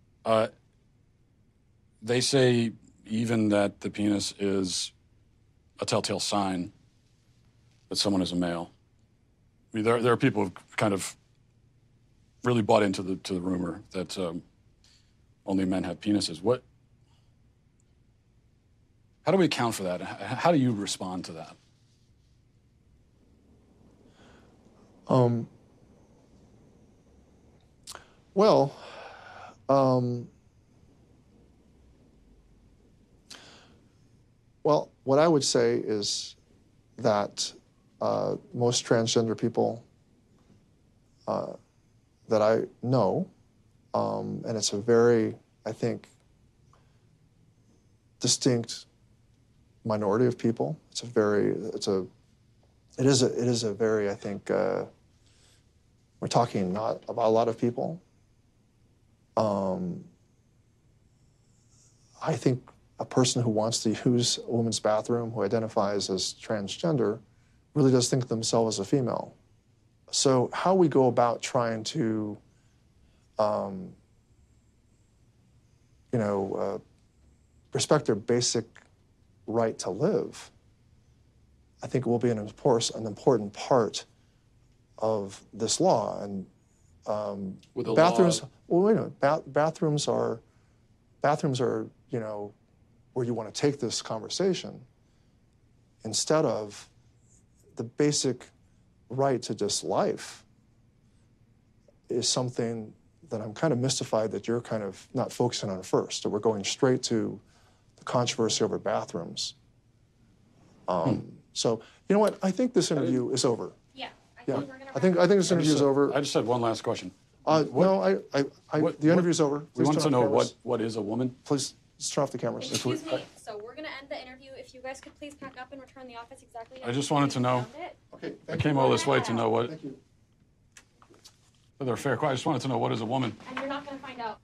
Speaker 1: They say even that the penis is a telltale sign that someone is a male. I mean, there are people who've kind of really bought into the rumor that only men have penises. How do we account for that? How do you respond to that?
Speaker 6: Well, what I would say is that most transgender people that I know, and it's a very, I think, distinct minority of people. It is a very, I think, we're talking not about a lot of people. I think a person who wants to use a woman's bathroom, who identifies as transgender, really does think of themselves as a female. So how we go about trying to, respect their basic right to live, I think will be an important part of this law. And
Speaker 1: With the
Speaker 6: bathrooms,
Speaker 1: law.
Speaker 6: well, wait a minute, bathrooms are, where you want to take this conversation instead of the basic right to just life is something that I'm kind of mystified that you're kind of not focusing on first, that we're going straight to the controversy over bathrooms. So, you know what? I think this interview is over.
Speaker 19: Yeah.
Speaker 6: I think this interview is over.
Speaker 1: I just had one last question.
Speaker 6: The interview's over.
Speaker 1: We
Speaker 6: Please
Speaker 1: want to
Speaker 6: turn
Speaker 1: know
Speaker 6: off cameras.
Speaker 1: what is a woman?
Speaker 6: Please turn off the cameras.
Speaker 19: Excuse me. So we're going to end the interview. If you guys could please pack up and return the office exactly.
Speaker 1: I just wanted to know.
Speaker 6: Okay.
Speaker 1: I came all this way to know what.
Speaker 6: Thank you.
Speaker 1: They're fair. I just wanted to know what is a woman.
Speaker 19: And you're not going to find out.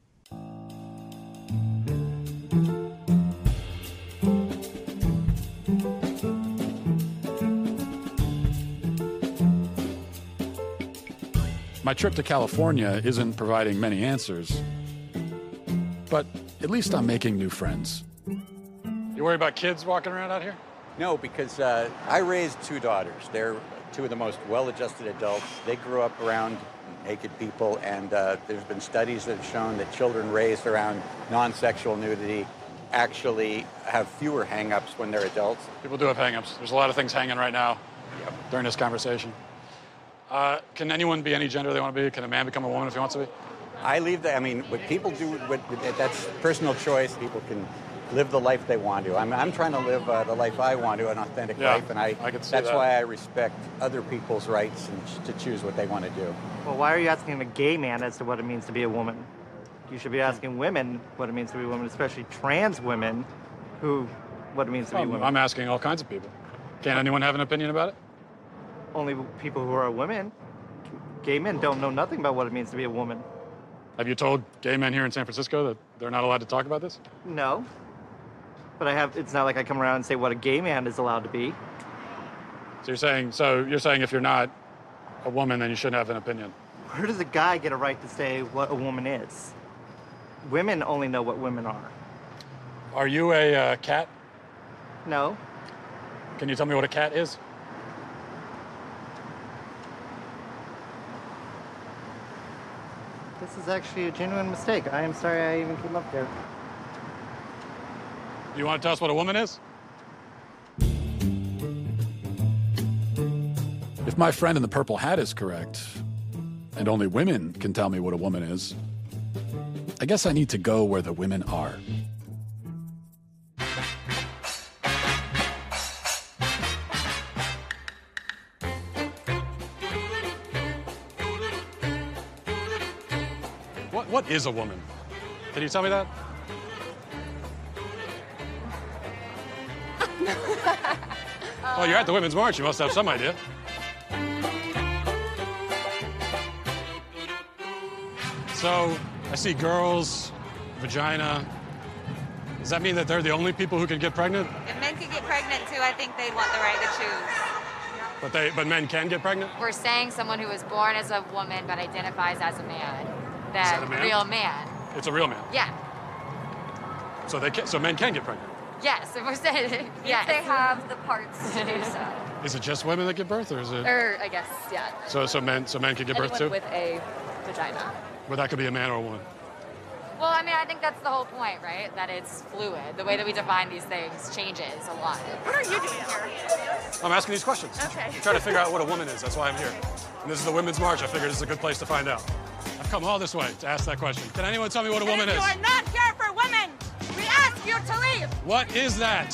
Speaker 1: My trip to California isn't providing many answers, but at least I'm making new friends. You worry about kids walking around out here?
Speaker 7: No, because I raised two daughters. They're two of the most well-adjusted adults. They grew up around naked people, and there's been studies that have shown that children raised around non-sexual nudity actually have fewer hang-ups when they're adults.
Speaker 1: People do have hang-ups. There's a lot of things hanging right now during this conversation. Can anyone be any gender they want to be? Can a man become a woman if he wants to be?
Speaker 7: I leave that, I mean, what people do, that's personal choice. People can live the life they want to. I'm trying to live the life I want to, an authentic life, and
Speaker 1: I can see
Speaker 7: that's
Speaker 1: that.
Speaker 7: why I respect other people's rights and to choose what they want to do.
Speaker 8: Well, why are you asking a gay man as to what it means to be a woman? You should be asking women what it means to be a woman, especially trans women, what it means to be a woman.
Speaker 1: I'm asking all kinds of people. Can anyone have an opinion about it?
Speaker 8: Only people who are women. Gay men don't know nothing about what it means to be a woman.
Speaker 1: Have you told gay men here in San Francisco that they're not allowed to talk about this?
Speaker 8: No. But it's not like I come around and say what a gay man is allowed to be.
Speaker 1: So you're saying if you're not a woman, then you shouldn't have an opinion?
Speaker 8: Where does a guy get a right to say what a woman is? Women only know what women are.
Speaker 1: Are you a cat?
Speaker 8: No.
Speaker 1: Can you tell me what a cat is?
Speaker 8: This is actually a genuine mistake. I am sorry I even came up here.
Speaker 1: Do you want to tell us what a woman is? If my friend in the purple hat is correct, and only women can tell me what a woman is, I guess I need to go where the women are. What is a woman? Can you tell me that? Oh, you're at the Women's March. You must have some idea. So, I see girls, vagina. Does that mean that they're the only people who can get pregnant?
Speaker 9: If men could get pregnant too, I think they'd want the right to choose.
Speaker 1: But men can get pregnant?
Speaker 10: We're saying someone who was born as a woman but identifies as a man.
Speaker 1: That
Speaker 10: a man? Real man.
Speaker 1: It's a real man?
Speaker 10: Yeah.
Speaker 1: So men can get pregnant?
Speaker 10: Yes, if we're saying,
Speaker 9: yes. If they have the parts to do so.
Speaker 1: Is it just women that give birth, or is it?
Speaker 9: Or I guess, yeah.
Speaker 1: So men can give birth too?
Speaker 9: Anyone with a vagina.
Speaker 1: But that could be a man or a woman.
Speaker 10: Well, I mean, I think that's the whole point, right? That it's fluid. The way that we define these things changes a lot.
Speaker 9: What are you doing here?
Speaker 1: I'm asking these questions.
Speaker 9: Okay.
Speaker 1: I'm trying to figure out what a woman is. That's why I'm here. And this is the Women's March. I figured this is a good place to find out. I've come all this way to ask that question. Can anyone tell me what a woman is?
Speaker 9: You are not here for women. We ask you to leave.
Speaker 1: What is that?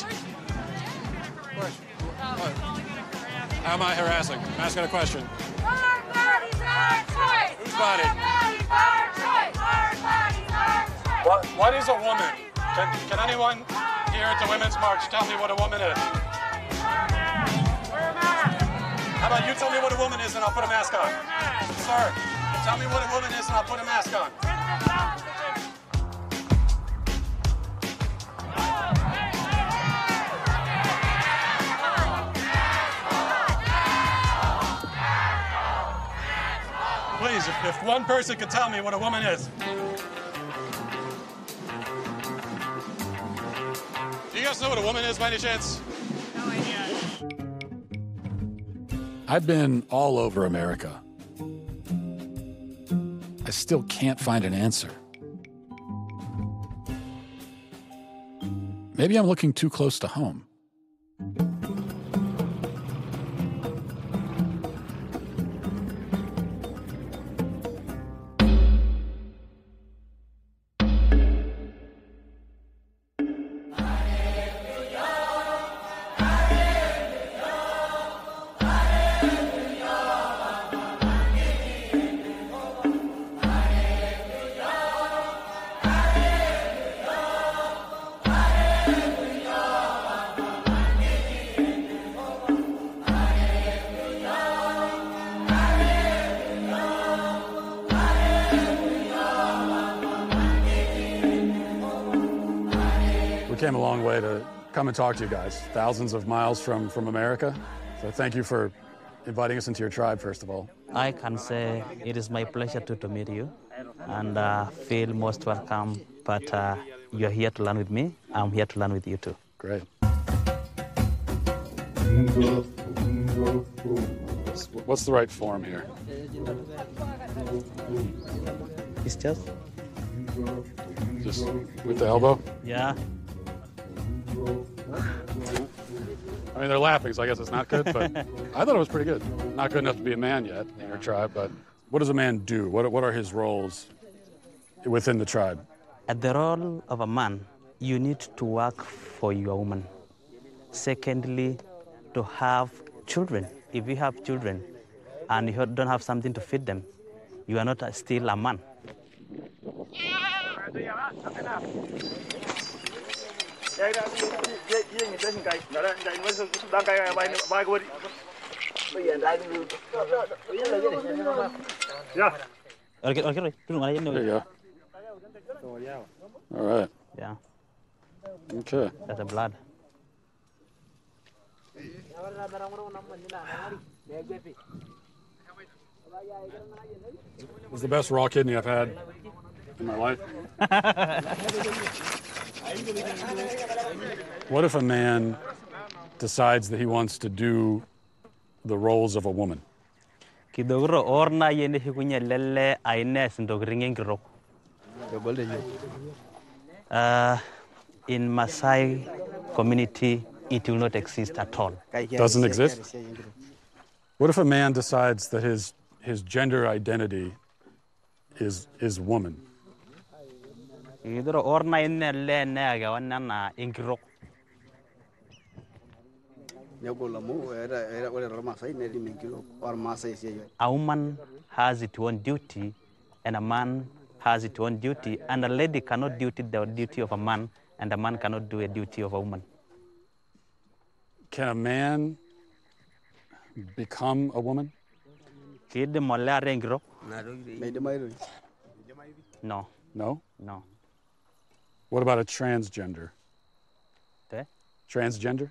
Speaker 1: How am I harassing? I'm asking a question.
Speaker 9: Our bodies, our choice.
Speaker 1: Whose body?
Speaker 9: Our bodies, our choice. Our bodies, our choice.
Speaker 1: What is a woman? Can anyone here at the Women's March tell me what a woman is? How about you tell me what a woman is and I'll put a mask on? Sir, tell me what a woman is and I'll put a mask on. Please, if one person could tell me what a woman is. Do you guys know what a woman is by any chance?
Speaker 9: No idea.
Speaker 1: I've been all over America. I still can't find an answer. Maybe I'm looking too close to home. We came a long way to come and talk to you guys, thousands of miles from America. So thank you for inviting us into your tribe, first of all.
Speaker 11: I can say it is my pleasure to meet you and feel most welcome. But you're here to learn with me. I'm here to learn with you too.
Speaker 1: Great. What's the right form here?
Speaker 11: It's just
Speaker 1: with the elbow?
Speaker 11: Yeah.
Speaker 1: I mean, they're laughing, so I guess it's not good, but I thought it was pretty good. Not good enough to be a man yet in your tribe, but what does a man do? What are his roles within the tribe?
Speaker 11: At the role of a man, you need to work for your woman. Secondly, to have children. If you have children and you don't have something to feed them, you are not still a man.
Speaker 1: There you go. All right.
Speaker 11: Yeah.
Speaker 1: Okay.
Speaker 11: That's the blood.
Speaker 1: It's the best raw kidney I've had in my life. What if a man decides that he wants to do the roles of a woman?
Speaker 11: Kidogro orna yene hikunya lele aines ndogringen gro. In Maasai community, it will not exist at all.
Speaker 1: Doesn't exist? What if a man decides that his gender identity is woman?
Speaker 11: Kidogro orna yene le nega wanana ingro. A woman has its own duty, and a man has its own duty, and a lady cannot do the duty of a man, and a man cannot do a duty of a woman.
Speaker 1: Can a man become a woman?
Speaker 11: No.
Speaker 1: No?
Speaker 11: No.
Speaker 1: What about a transgender? Transgender?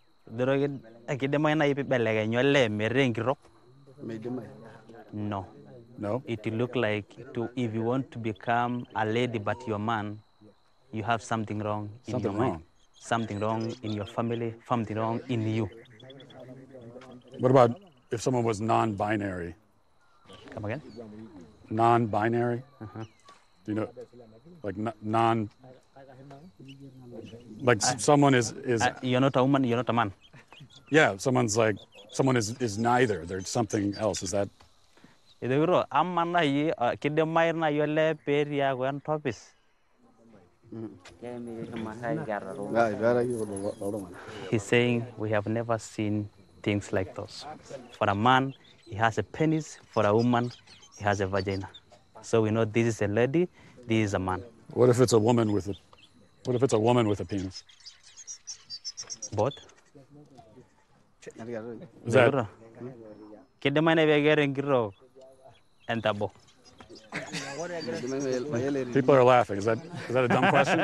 Speaker 11: No.
Speaker 1: No?
Speaker 11: It will look like if you want to become a lady but you're a man, you have something wrong in your mind. Something wrong in your family, something wrong in you.
Speaker 1: What about if someone was non-binary?
Speaker 11: Come again?
Speaker 1: Non-binary?
Speaker 11: Uh-huh.
Speaker 1: Do you know, like non... Like someone is
Speaker 11: you're not a woman, you're not a man.
Speaker 1: Yeah, someone is neither. They're something else. Is that?
Speaker 11: He's saying we have never seen things like those. For a man, he has a penis. For a woman, he has a vagina. So we know this is a lady, this is a man.
Speaker 1: What if it's a woman with a? What if it's a woman with a penis?
Speaker 11: Both.
Speaker 1: Is that? People are laughing. Is that a dumb question?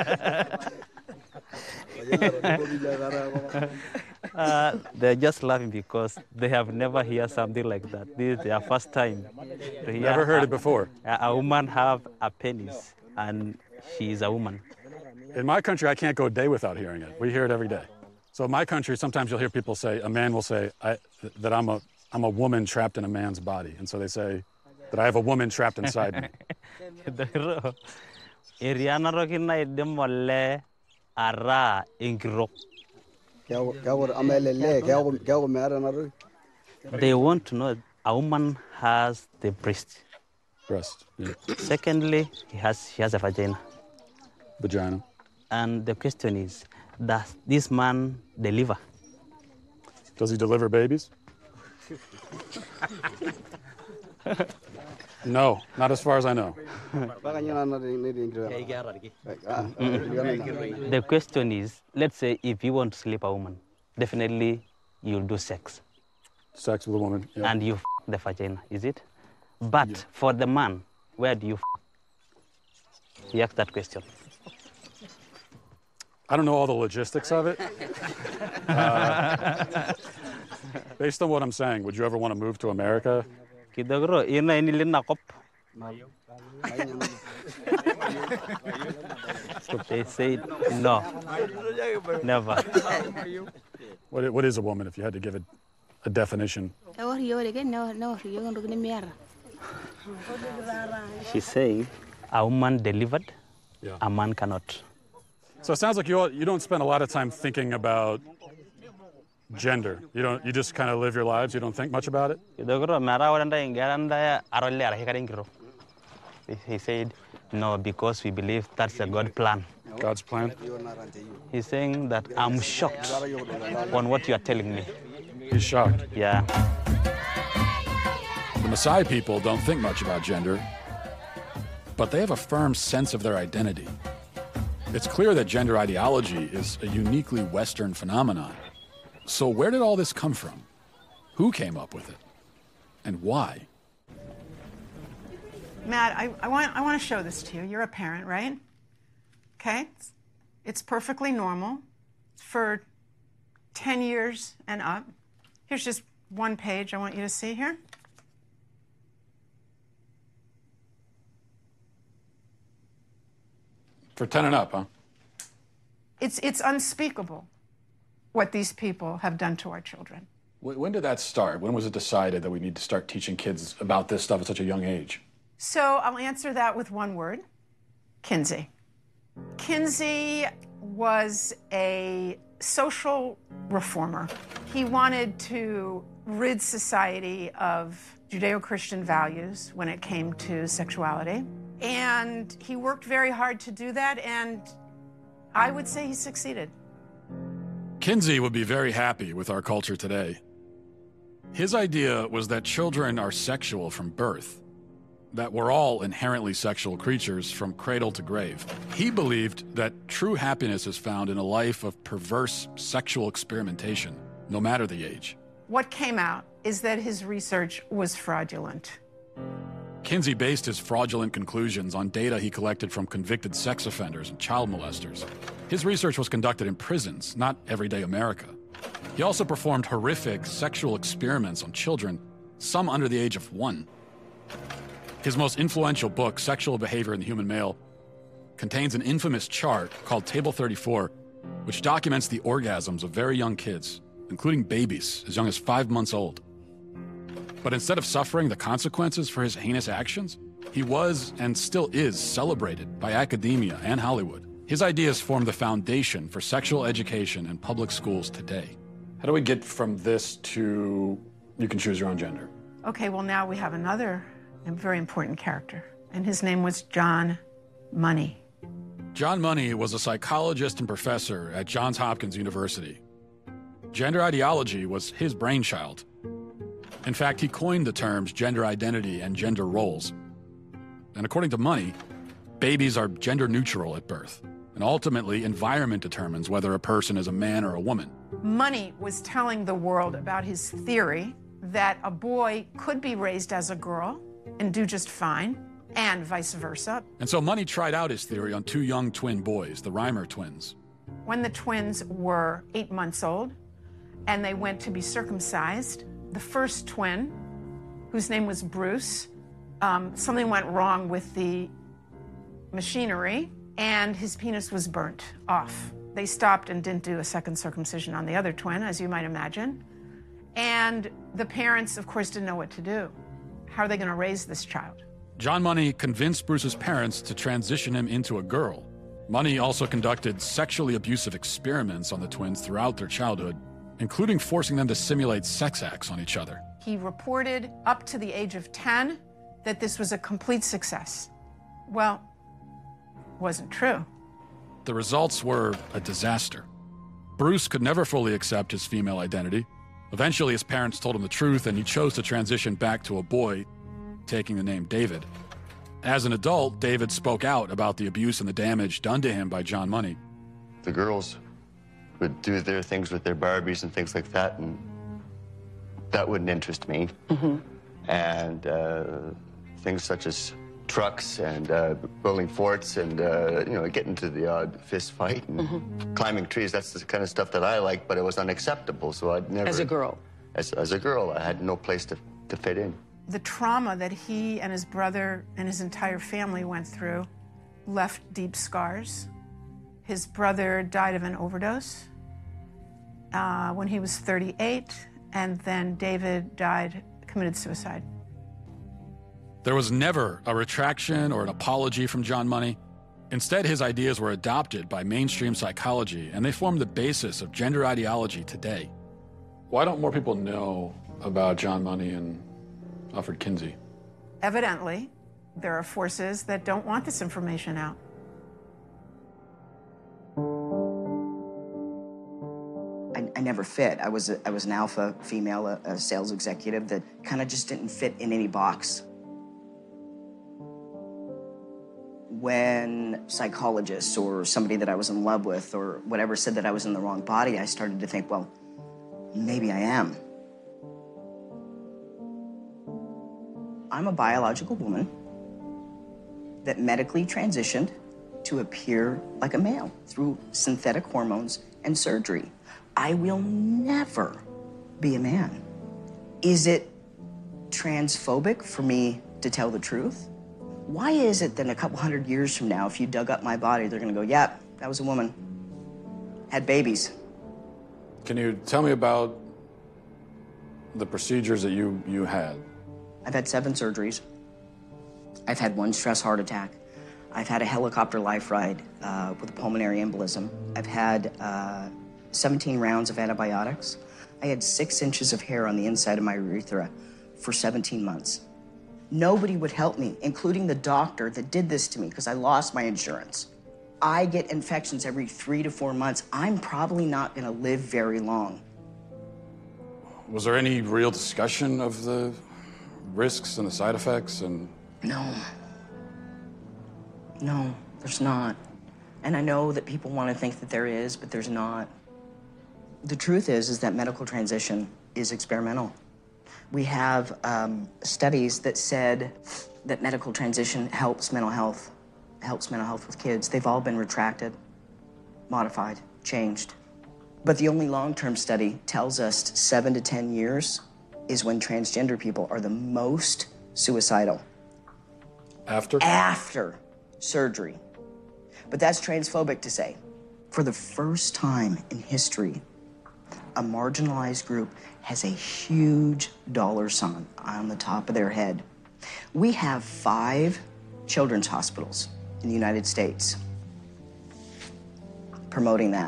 Speaker 11: They're just laughing because they have never heard something like that. This is their first time.
Speaker 1: Never heard it before.
Speaker 11: A woman have a penis, and she is a woman.
Speaker 1: In my country, I can't go a day without hearing it. We hear it every day. So in my country, sometimes you'll hear people say, a man will say that I'm a woman trapped in a man's body. And so they say that I have a woman trapped inside me.
Speaker 11: They want to know a woman has the breast.
Speaker 1: Breast, yeah.
Speaker 11: Secondly, she has a vagina.
Speaker 1: Vagina.
Speaker 11: And the question is, does this man deliver?
Speaker 1: Does he deliver babies? No, not as far as I know.
Speaker 11: The question is, let's say if you want to sleep a woman, definitely you'll do sex.
Speaker 1: Sex with a woman, yeah.
Speaker 11: And you the vagina, is it? But for the man, where do you He asked that question.
Speaker 1: I don't know all the logistics of it. Based on what I'm saying, would you ever want to move to America?
Speaker 11: They say no, never.
Speaker 1: What is a woman if you had to give it a definition.
Speaker 11: She's saying a woman delivered, a man cannot.
Speaker 1: So it sounds like you don't spend a lot of time thinking about gender. You just kind of live your lives. You don't think much about it.
Speaker 11: He said, no, because we believe that's a God plan.
Speaker 1: God's plan?
Speaker 11: He's saying that I'm shocked on what you are telling me.
Speaker 1: He's shocked?
Speaker 11: Yeah.
Speaker 1: The Maasai people don't think much about gender, but they have a firm sense of their identity. It's clear that gender ideology is a uniquely Western phenomenon. So where did all this come from? Who came up with it? And why?
Speaker 13: Matt, I want to show this to you. You're a parent, right? Okay? It's perfectly normal for 10 years and up. Here's just one page I want you to see here.
Speaker 1: For 10 and up, huh?
Speaker 13: It's unspeakable what these people have done to our children.
Speaker 1: When did that start? When was it decided that we need to start teaching kids about this stuff at such a young age?
Speaker 13: So I'll answer that with one word: Kinsey. Kinsey was a social reformer. He wanted to rid society of Judeo-Christian values when it came to sexuality. And he worked very hard to do that, and I would say he succeeded.
Speaker 1: Kinsey would be very happy with our culture today. His idea was that children are sexual from birth, that we're all inherently sexual creatures from cradle to grave. He believed that true happiness is found in a life of perverse sexual experimentation, no matter the age.
Speaker 13: What came out is that his research was fraudulent.
Speaker 1: Kinsey based his fraudulent conclusions on data he collected from convicted sex offenders and child molesters. His research was conducted in prisons, not everyday America. He also performed horrific sexual experiments on children, some under the age of 1. His most influential book, Sexual Behavior in the Human Male, contains an infamous chart called Table 34, which documents the orgasms of very young kids, including babies as young as 5 months old. But instead of suffering the consequences for his heinous actions, he was and still is celebrated by academia and Hollywood. His ideas form the foundation for sexual education in public schools today. How do we get from this to you can choose your own gender?
Speaker 13: Okay, well, now we have another very important character, and his name was John Money.
Speaker 1: John Money was a psychologist and professor at Johns Hopkins University. Gender ideology was his brainchild. In fact, he coined the terms gender identity and gender roles. And according to Money, babies are gender neutral at birth, and ultimately environment determines whether a person is a man or a woman.
Speaker 13: Money was telling the world about his theory that a boy could be raised as a girl and do just fine, and vice versa.
Speaker 1: And so Money tried out his theory on 2 young twin boys, the Reimer twins.
Speaker 13: When the twins were 8 months old and they went to be circumcised, the first twin, whose name was Bruce, something went wrong with the machinery and his penis was burnt off. They stopped and didn't do a second circumcision on the other twin, as you might imagine. And the parents, of course, didn't know what to do. How are they going to raise this child?
Speaker 1: John Money convinced Bruce's parents to transition him into a girl. Money also conducted sexually abusive experiments on the twins throughout their childhood, including forcing them to simulate sex acts on each other.
Speaker 13: He reported up to the age of 10 that this was a complete success. Well, wasn't true.
Speaker 1: The results were a disaster. Bruce could never fully accept his female identity. Eventually, his parents told him the truth, and he chose to transition back to a boy, taking the name David. As an adult, David spoke out about the abuse and the damage done to him by John Money.
Speaker 14: The girls would do their things with their Barbies and things like that, and that wouldn't interest me.
Speaker 15: Mm-hmm.
Speaker 14: And things such as trucks and building forts and, getting to the odd fist fight and climbing trees. That's the kind of stuff that I like, but it was unacceptable, so I'd never...
Speaker 15: As a girl?
Speaker 14: As a girl, I had no place to fit in.
Speaker 13: The trauma that he and his brother and his entire family went through left deep scars. His brother died of an overdose when he was 38, and then David committed suicide.
Speaker 1: There was never a retraction or an apology from John Money. Instead, his ideas were adopted by mainstream psychology, and they form the basis of gender ideology today. Why don't more people know about John Money and Alfred Kinsey?
Speaker 13: Evidently, there are forces that don't want this information out.
Speaker 12: I never fit. I was an alpha female, a sales executive that kind of just didn't fit in any box. When psychologists or somebody that I was in love with or whatever said that I was in the wrong body, I started to think, well, maybe I am. I'm a biological woman that medically transitioned to appear like a male through synthetic hormones and surgery. I will never be a man. Is it transphobic for me to tell the truth? Why is it that a couple hundred years from now, if you dug up my body, they're gonna go, yeah, that was a woman, had babies.
Speaker 1: Can you tell me about the procedures that you had?
Speaker 12: I've had 7 surgeries. I've had 1 stress heart attack. I've had a helicopter life ride with a pulmonary embolism. I've had 17 rounds of antibiotics. I had 6 inches of hair on the inside of my urethra for 17 months. Nobody would help me, including the doctor that did this to me because I lost my insurance. I get infections every 3 to 4 months. I'm probably not gonna live very long.
Speaker 1: Was there any real discussion of the risks and the side effects and...
Speaker 12: No, there's not. And I know that people want to think that there is, but there's not. The truth is that medical transition is experimental. We have studies that said that medical transition helps mental health with kids. They've all been retracted, modified, changed. But the only long-term study tells us 7 to 10 years is when transgender people are the most suicidal.
Speaker 1: After?
Speaker 12: After surgery. But that's transphobic to say. For the first time in history, a marginalized group has a huge dollar sign on the top of their head. We have 5 children's hospitals in the United States promoting that.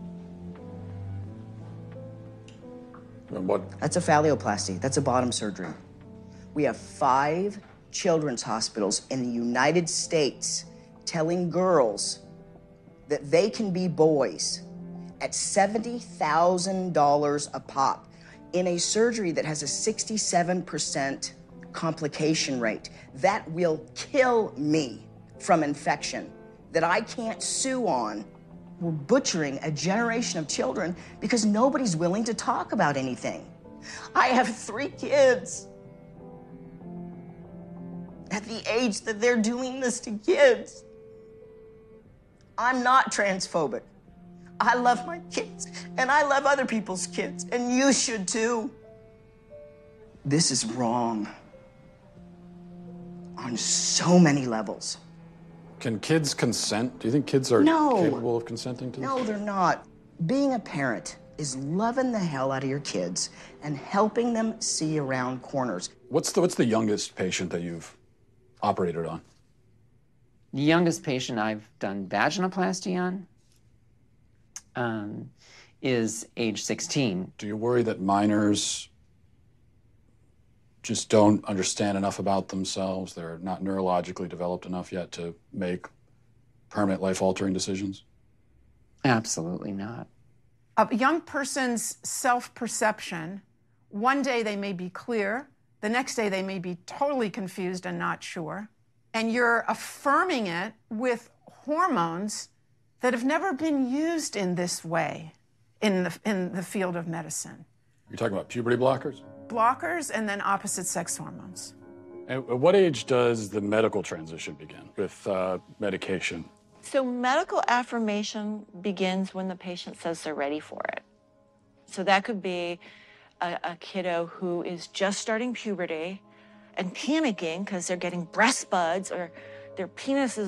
Speaker 1: And what?
Speaker 12: That's a phalloplasty. That's a bottom surgery. We have 5 children's hospitals in the United States telling girls that they can be boys at $70,000 a pop in a surgery that has a 67% complication rate. That will kill me from infection that I can't sue on. We're butchering a generation of children because nobody's willing to talk about anything. I have 3 kids. At the age that they're doing this to kids, I'm not transphobic. I love my kids, and I love other people's kids, and you should too. This is wrong on so many levels.
Speaker 1: Can kids consent? Do you think kids are capable of consenting to this?
Speaker 12: No, they're not. Being a parent is loving the hell out of your kids and helping them see around corners.
Speaker 1: What's the youngest patient that you've operated on?
Speaker 15: The youngest patient I've done vaginoplasty on is age 16.
Speaker 1: Do you worry that minors just don't understand enough about themselves? They're not neurologically developed enough yet to make permanent life-altering decisions?
Speaker 15: Absolutely not.
Speaker 13: A young person's self-perception, one day they may be clear, the next day they may be totally confused and not sure, and you're affirming it with hormones that have never been used in this way in the field of medicine.
Speaker 1: You're talking about puberty blockers?
Speaker 13: Blockers and then opposite sex hormones.
Speaker 1: At what age does the medical transition begin with medication?
Speaker 17: So medical affirmation begins when the patient says they're ready for it. So that could be a kiddo who is just starting puberty and panicking because they're getting breast buds or their penis is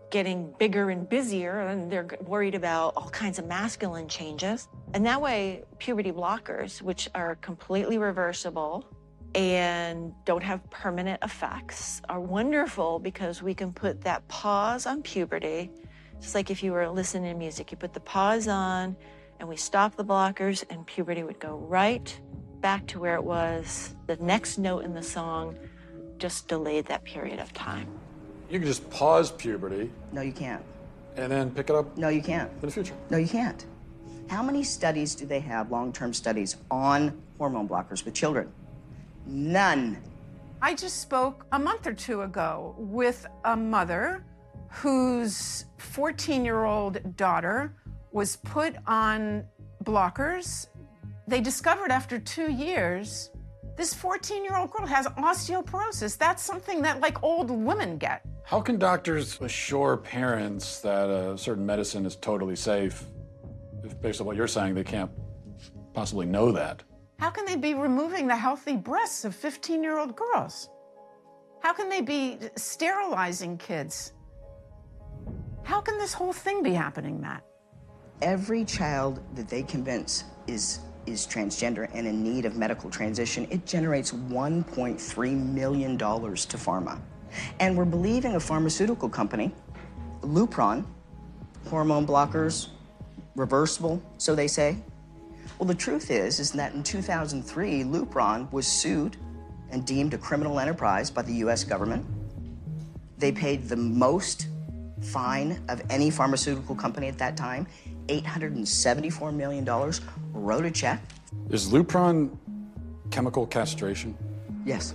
Speaker 17: getting bigger and busier, and they're worried about all kinds of masculine changes. And that way, puberty blockers, which are completely reversible and don't have permanent effects, are wonderful because we can put that pause on puberty. Just like if you were listening to music, you put the pause on and we stop the blockers and puberty would go right back to where it was. The next note in the song just delayed that period of time.
Speaker 1: You can just pause puberty.
Speaker 12: No, you can't.
Speaker 1: And then pick it up.
Speaker 12: No, you can't.
Speaker 1: In the future.
Speaker 12: No, you can't. How many studies do they have, long-term studies, on hormone blockers with children? None.
Speaker 13: I just spoke a month or two ago with a mother whose 14-year-old daughter was put on blockers. They discovered after 2 years, this 14-year-old girl has osteoporosis. That's something that, like, old women get.
Speaker 1: How can doctors assure parents that a certain medicine is totally safe if, based on what you're saying, they can't possibly know that?
Speaker 13: How can they be removing the healthy breasts of 15-year-old girls? How can they be sterilizing kids? How can this whole thing be happening, Matt?
Speaker 12: Every child that they convince is transgender and in need of medical transition, it generates $1.3 million to pharma. And we're believing a pharmaceutical company, Lupron, hormone blockers, reversible, so they say. Well, the truth is that in 2003, Lupron was sued and deemed a criminal enterprise by the US government. They paid the most fine of any pharmaceutical company at that time, $874 million, wrote a check.
Speaker 1: Is Lupron chemical castration?
Speaker 12: Yes.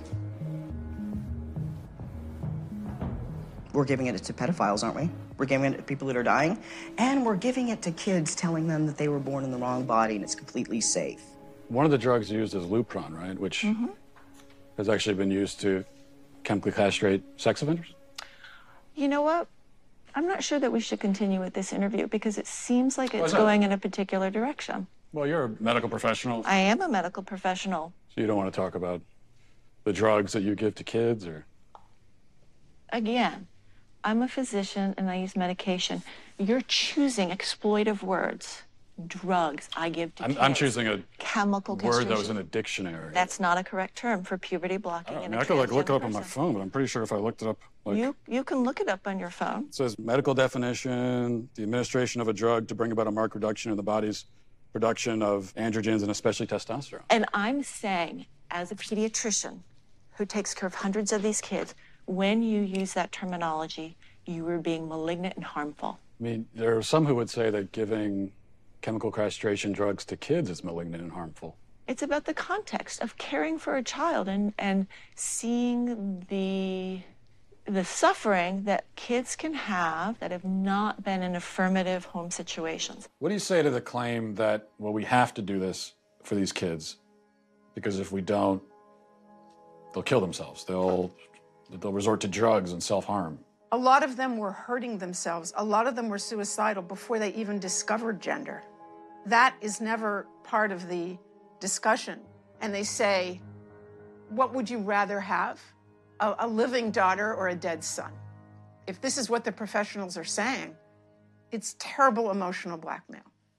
Speaker 12: We're giving it to pedophiles, aren't we? We're giving it to people that are dying, and we're giving it to kids, telling them that they were born in the wrong body and it's completely safe.
Speaker 1: One of the drugs used is Lupron, right? Which has actually been used to chemically castrate sex offenders?
Speaker 17: You know what? I'm not sure that we should continue with this interview because it seems like it's going in a particular direction.
Speaker 1: Well, you're a medical professional.
Speaker 17: I am a medical professional.
Speaker 1: So you don't want to talk about the drugs that you give to kids, or?
Speaker 17: Again, I'm a physician and I use medication. You're choosing exploitive words. Drugs I give to kids.
Speaker 1: I'm choosing a
Speaker 17: chemical
Speaker 1: word that was in a dictionary.
Speaker 17: That's not a correct term for puberty blocking.
Speaker 1: I could look it up on my phone, but I'm pretty sure if I looked it up,
Speaker 17: you can look it up on your phone.
Speaker 1: It says medical definition: the administration of a drug to bring about a marked reduction in the body's production of androgens and especially testosterone.
Speaker 17: And I'm saying, as a pediatrician who takes care of hundreds of these kids, when you use that terminology, you are being malignant and harmful.
Speaker 1: I mean, there are some who would say that giving chemical castration drugs to kids is malignant and harmful.
Speaker 17: It's about the context of caring for a child and seeing the suffering that kids can have that have not been in affirmative home situations.
Speaker 1: What do you say to the claim that, well, we have to do this for these kids because if we don't, they'll kill themselves. They'll resort to drugs and self-harm.
Speaker 13: A lot of them were hurting themselves. A lot of them were suicidal before they even discovered gender. That is never part of the discussion. And they say, what would you rather have? A living daughter or a dead son? If this is what the professionals are saying, it's terrible emotional blackmail.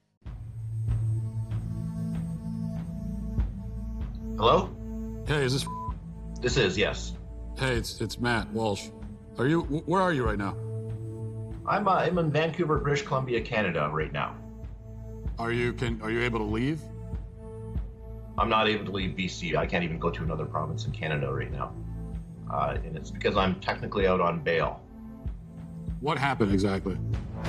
Speaker 2: Hello?
Speaker 1: Hey, is this?
Speaker 2: This is, yes.
Speaker 1: Hey, it's Matt Walsh. Where are you right now?
Speaker 2: I'm in Vancouver, British Columbia, Canada right now.
Speaker 1: Are you able to leave?
Speaker 2: I'm not able to leave BC. I can't even go to another province in Canada right now. And it's because I'm technically out on bail.
Speaker 1: What happened exactly?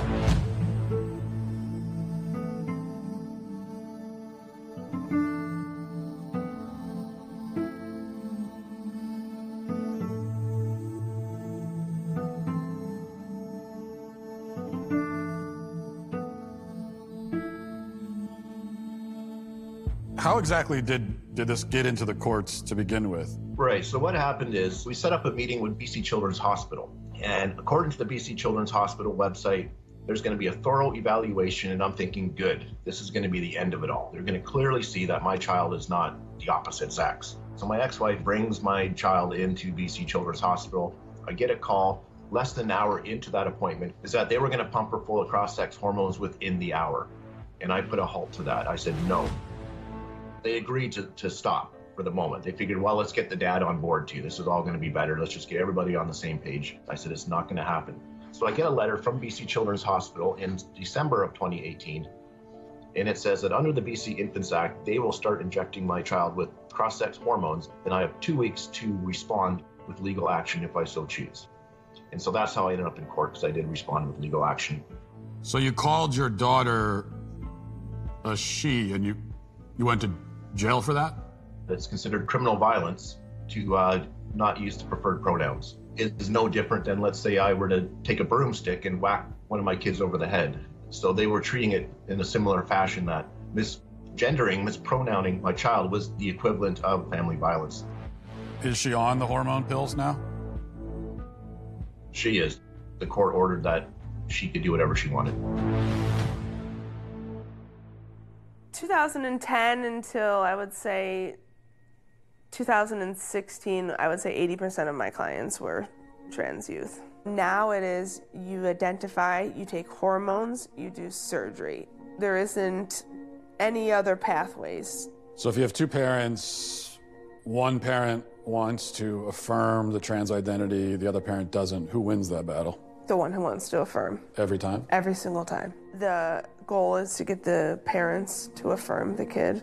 Speaker 1: How exactly did this get into the courts to begin with?
Speaker 2: Right, so what happened is we set up a meeting with BC Children's Hospital. And according to the BC Children's Hospital website, there's going to be a thorough evaluation, and I'm thinking, good, this is going to be the end of it all. They're going to clearly see that my child is not the opposite sex. So my ex-wife brings my child into BC Children's Hospital. I get a call less than an hour into that appointment is that they were going to pump her full of cross-sex hormones within the hour. And I put a halt to that. I said no. They agreed to stop for the moment. They figured, well, let's get the dad on board too. This is all going to be better. Let's just get everybody on the same page. I said, it's not going to happen. So I get a letter from BC Children's Hospital in December of 2018. And it says that under the BC Infants Act, they will start injecting my child with cross-sex hormones. And I have 2 weeks to respond with legal action if I so choose. And so that's how I ended up in court, because I did respond with legal action.
Speaker 1: So you called your daughter a she, and you went to jail for that?
Speaker 2: It's considered criminal violence to not use the preferred pronouns. It is no different than, let's say, I were to take a broomstick and whack one of my kids over the head. So they were treating it in a similar fashion, that misgendering, mispronouncing my child was the equivalent of family violence.
Speaker 1: Is she on the hormone pills now?
Speaker 2: She is. The court ordered that she could do whatever she wanted.
Speaker 18: 2010 until, I would say, 2016, I would say 80% of my clients were trans youth. Now it is, you identify, you take hormones, you do surgery. There isn't any other pathways.
Speaker 1: So if you have two parents, one parent wants to affirm the trans identity, the other parent doesn't, who wins that battle?
Speaker 18: The one who wants to affirm.
Speaker 1: Every time?
Speaker 18: Every single time. The goal is to get the parents to affirm the kid.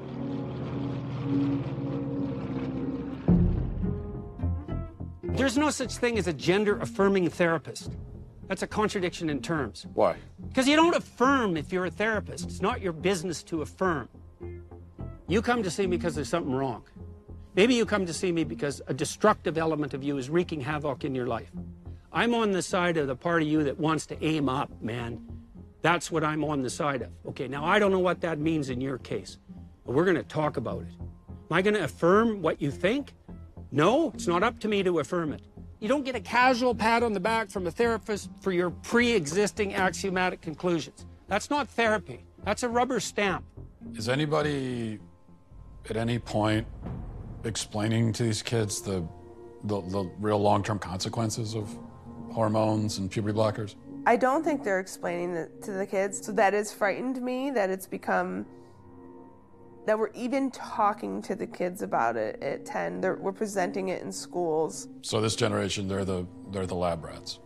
Speaker 20: There's no such thing as a gender-affirming therapist. That's a contradiction in terms.
Speaker 1: Why?
Speaker 20: Because you don't affirm if you're a therapist. It's not your business to affirm. You come to see me because there's something wrong. Maybe you come to see me because a destructive element of you is wreaking havoc in your life. I'm on the side of the part of you that wants to aim up, man. That's what I'm on the side of. Okay, now I don't know what that means in your case, but we're going to talk about it. Am I going to affirm what you think? No, it's not up to me to affirm it. You don't get a casual pat on the back from a therapist for your pre-existing axiomatic conclusions. That's not therapy. That's a rubber stamp.
Speaker 1: Is anybody at any point explaining to these kids the real long-term consequences of hormones and puberty blockers?
Speaker 18: I don't think they're explaining it to the kids. So that has frightened me, that it's become, that we're even talking to the kids about it at 10. We're presenting it in schools.
Speaker 1: So this generation, they're the lab rats.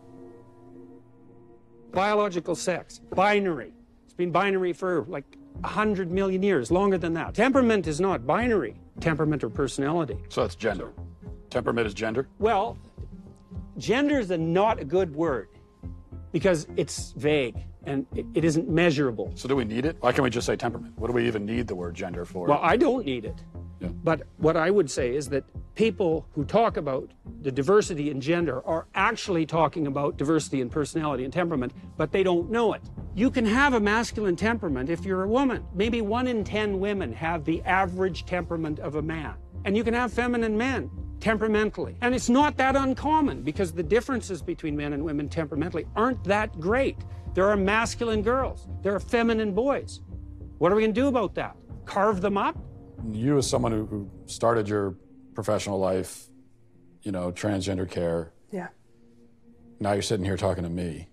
Speaker 20: Biological sex, binary. It's been binary for like 100 million years, longer than that. Temperament is not binary, temperament or personality.
Speaker 1: So that's gender. Temperament is gender?
Speaker 20: Well, gender is not a good word because it's vague and it isn't measurable.
Speaker 1: So do we need it? Why can't we just say temperament? What do we even need the word gender for?
Speaker 20: Well, I don't need it.
Speaker 1: Yeah.
Speaker 20: But what I would say is that people who talk about the diversity in gender are actually talking about diversity in personality and temperament, but they don't know it. You can have a masculine temperament if you're a woman. Maybe 1 in 10 women have the average temperament of a man. And you can have feminine men temperamentally. And it's not that uncommon because the differences between men and women temperamentally aren't that great. There are masculine girls. There are feminine boys. What are we going to do about that? Carve them up?
Speaker 1: You, as someone who started your professional life, transgender care.
Speaker 18: Yeah.
Speaker 1: Now you're sitting here talking to me.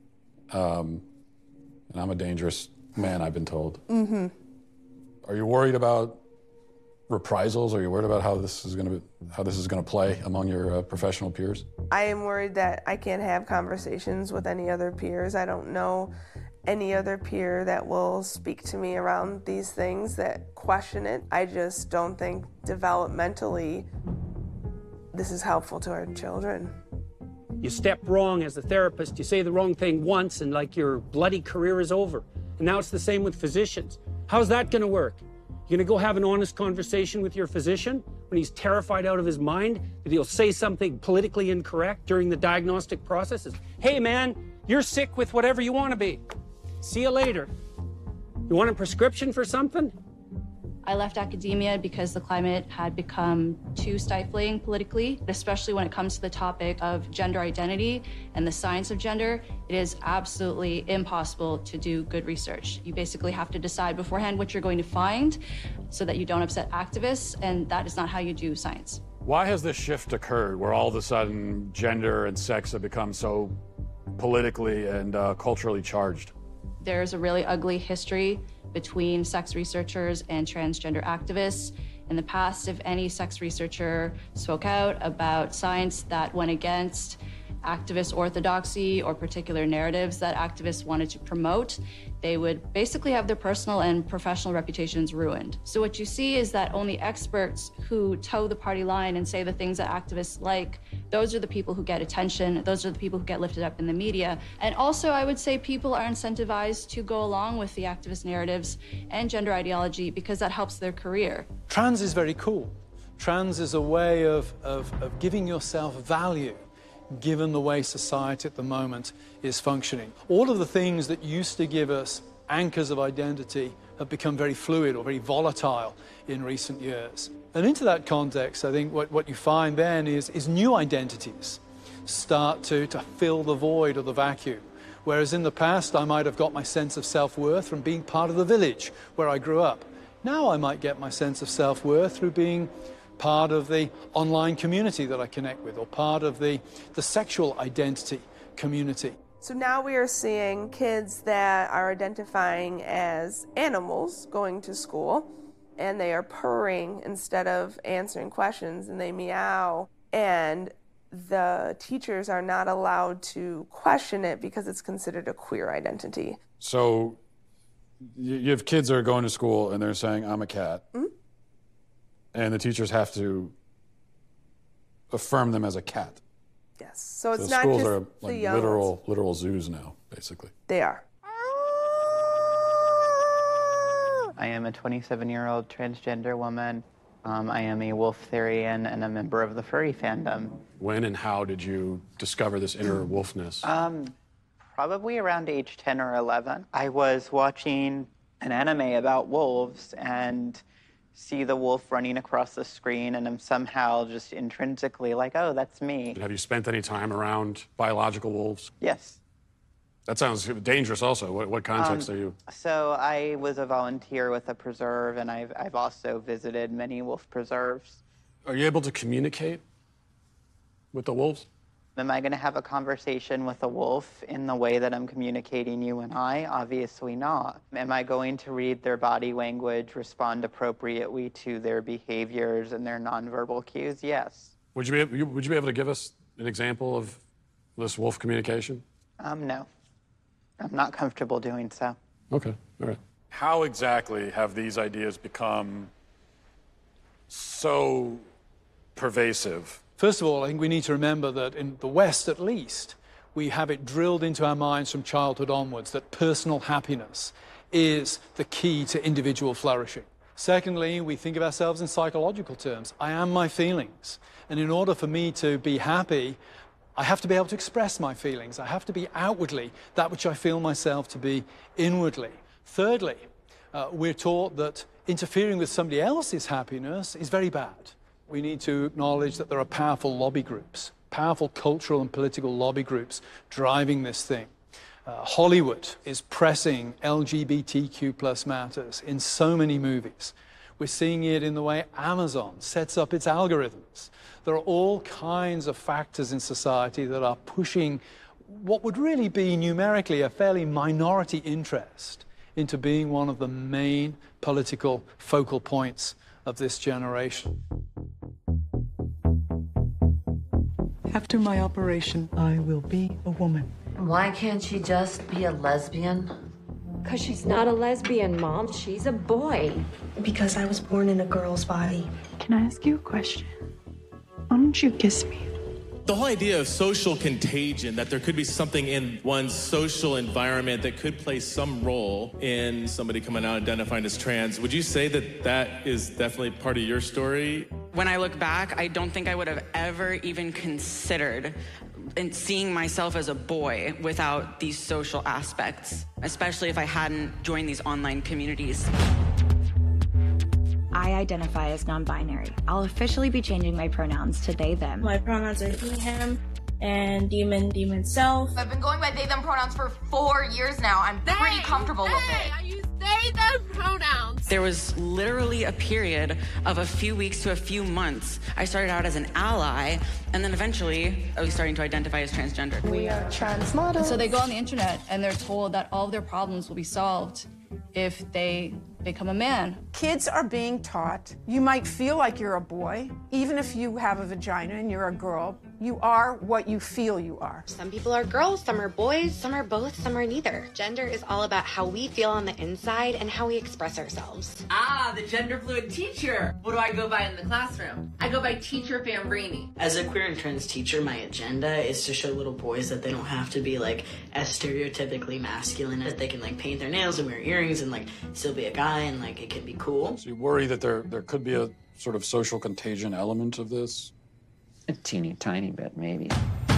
Speaker 1: And I'm a dangerous man, I've been told.
Speaker 18: Mm-hmm.
Speaker 1: Are you worried about reprisals? Are you worried about how this is going to play among your professional peers?
Speaker 18: I am worried that I can't have conversations with any other peers. I don't know any other peer that will speak to me around these things that question it. I just don't think developmentally this is helpful to our children.
Speaker 20: You step wrong as a therapist, you say the wrong thing once and like your bloody career is over. And now it's the same with physicians. How's that going to work? You're going to go have an honest conversation with your physician when he's terrified out of his mind that he'll say something politically incorrect during the diagnostic process? Hey man, you're sick with whatever you want to be. See you later. You want a prescription for something?
Speaker 21: I left academia because the climate had become too stifling politically, especially when it comes to the topic of gender identity and the science of gender. It is absolutely impossible to do good research. You basically have to decide beforehand what you're going to find so that you don't upset activists, and that is not how you do science.
Speaker 1: Why has this shift occurred where all of a sudden gender and sex have become so politically and culturally charged?
Speaker 21: There's a really ugly history between sex researchers and transgender activists. In the past, if any sex researcher spoke out about science that went against activist orthodoxy or particular narratives that activists wanted to promote, they would basically have their personal and professional reputations ruined. So what you see is that only experts who toe the party line and say the things that activists like, those are the people who get attention, those are the people who get lifted up in the media. And also, I would say people are incentivized to go along with the activist narratives and gender ideology because that helps their career.
Speaker 16: Trans is very cool. Trans is a way of giving yourself value, given the way society at the moment is functioning. All of the things that used to give us anchors of identity have become very fluid or very volatile in recent years. And into that context, I think what you find then is new identities start to fill the void or the vacuum. Whereas in the past, I might have got my sense of self-worth from being part of the village where I grew up. Now I might get my sense of self-worth through being part of the online community that I connect with, or part of the sexual identity community.
Speaker 18: So now we are seeing kids that are identifying as animals going to school, and they are purring instead of answering questions, and they meow, and the teachers are not allowed to question it because it's considered a queer identity.
Speaker 1: So you have kids that are going to school and they're saying, I'm a cat. Mm-hmm. And the teachers have to affirm them as a cat.
Speaker 18: Yes. So it's
Speaker 1: the
Speaker 18: not
Speaker 1: schools
Speaker 18: just
Speaker 1: are like literal zoos now, basically.
Speaker 18: They are.
Speaker 22: I am a 27-year-old transgender woman. I am a Wolftherian and a member of the furry fandom.
Speaker 1: When and how did you discover this inner wolfness?
Speaker 22: Probably around age 10 or 11. I was watching an anime about wolves and see the wolf running across the screen, and I'm somehow just intrinsically like, oh, that's me.
Speaker 1: Have you spent any time around biological wolves?
Speaker 22: Yes.
Speaker 1: That sounds dangerous also. What context are you?
Speaker 22: So I was a volunteer with a preserve, and I've also visited many wolf preserves.
Speaker 1: Are you able to communicate with the wolves?
Speaker 22: Am I going to have a conversation with a wolf in the way that I'm communicating you and I? Obviously not. Am I going to read their body language, respond appropriately to their behaviors and their nonverbal cues? Yes.
Speaker 1: Would you be able to give us an example of this wolf communication?
Speaker 22: No. I'm not comfortable doing so.
Speaker 1: Okay, all right. How exactly have these ideas become so pervasive?
Speaker 16: First of all, I think we need to remember that in the West, at least, we have it drilled into our minds from childhood onwards that personal happiness is the key to individual flourishing. Secondly, we think of ourselves in psychological terms. I am my feelings. And in order for me to be happy, I have to be able to express my feelings. I have to be outwardly that which I feel myself to be inwardly. Thirdly, we're taught that interfering with somebody else's happiness is very bad. We need to acknowledge that there are powerful lobby groups, powerful cultural and political lobby groups driving this thing. Hollywood is pressing LGBTQ+ matters in so many movies. We're seeing it in the way Amazon sets up its algorithms. There are all kinds of factors in society that are pushing what would really be numerically a fairly minority interest into being one of the main political focal points of this generation.
Speaker 23: After my operation, I will be a woman.
Speaker 24: Why can't she just be a lesbian?
Speaker 25: Because she's not a lesbian, Mom. She's a boy.
Speaker 26: Because I was born in a girl's body.
Speaker 27: Can I ask you a question? Why don't you kiss me?
Speaker 28: The whole idea of social contagion, that there could be something in one's social environment that could play some role in somebody coming out identifying as trans, would you say that that is definitely part of your story?
Speaker 29: When I look back, I don't think I would have ever even considered seeing myself as a boy without these social aspects, especially if I hadn't joined these online communities.
Speaker 30: I identify as non-binary. I'll officially be changing my pronouns to they, them.
Speaker 31: My pronouns are he, him, and demon, self.
Speaker 10: I've been going by they, them pronouns for 4 years now. I'm pretty comfortable with it.
Speaker 31: I use they, them pronouns.
Speaker 29: There was literally a period of a few weeks to a few months. I started out as an ally, and then eventually I was starting to identify as transgender.
Speaker 25: We are trans models.
Speaker 21: So they go on the internet and they're told that all of their problems will be solved if they become a man.
Speaker 13: Kids are being taught you might feel like you're a boy, even if you have a vagina and you're a girl. You are what you feel you are.
Speaker 3: Some people are girls, some are boys, some are both, some are neither. Gender is all about how we feel on the inside and how we express ourselves.
Speaker 4: Ah, the gender fluid teacher. What do I go by in the classroom? I go by Teacher Fambrini.
Speaker 5: As a queer and trans teacher, my agenda is to show little boys that they don't have to be like as stereotypically masculine, that they can like paint their nails and wear earrings and like still be a guy and like it can be cool.
Speaker 1: So you worry that there could be a sort of social contagion element of this?
Speaker 6: A teeny tiny bit, maybe.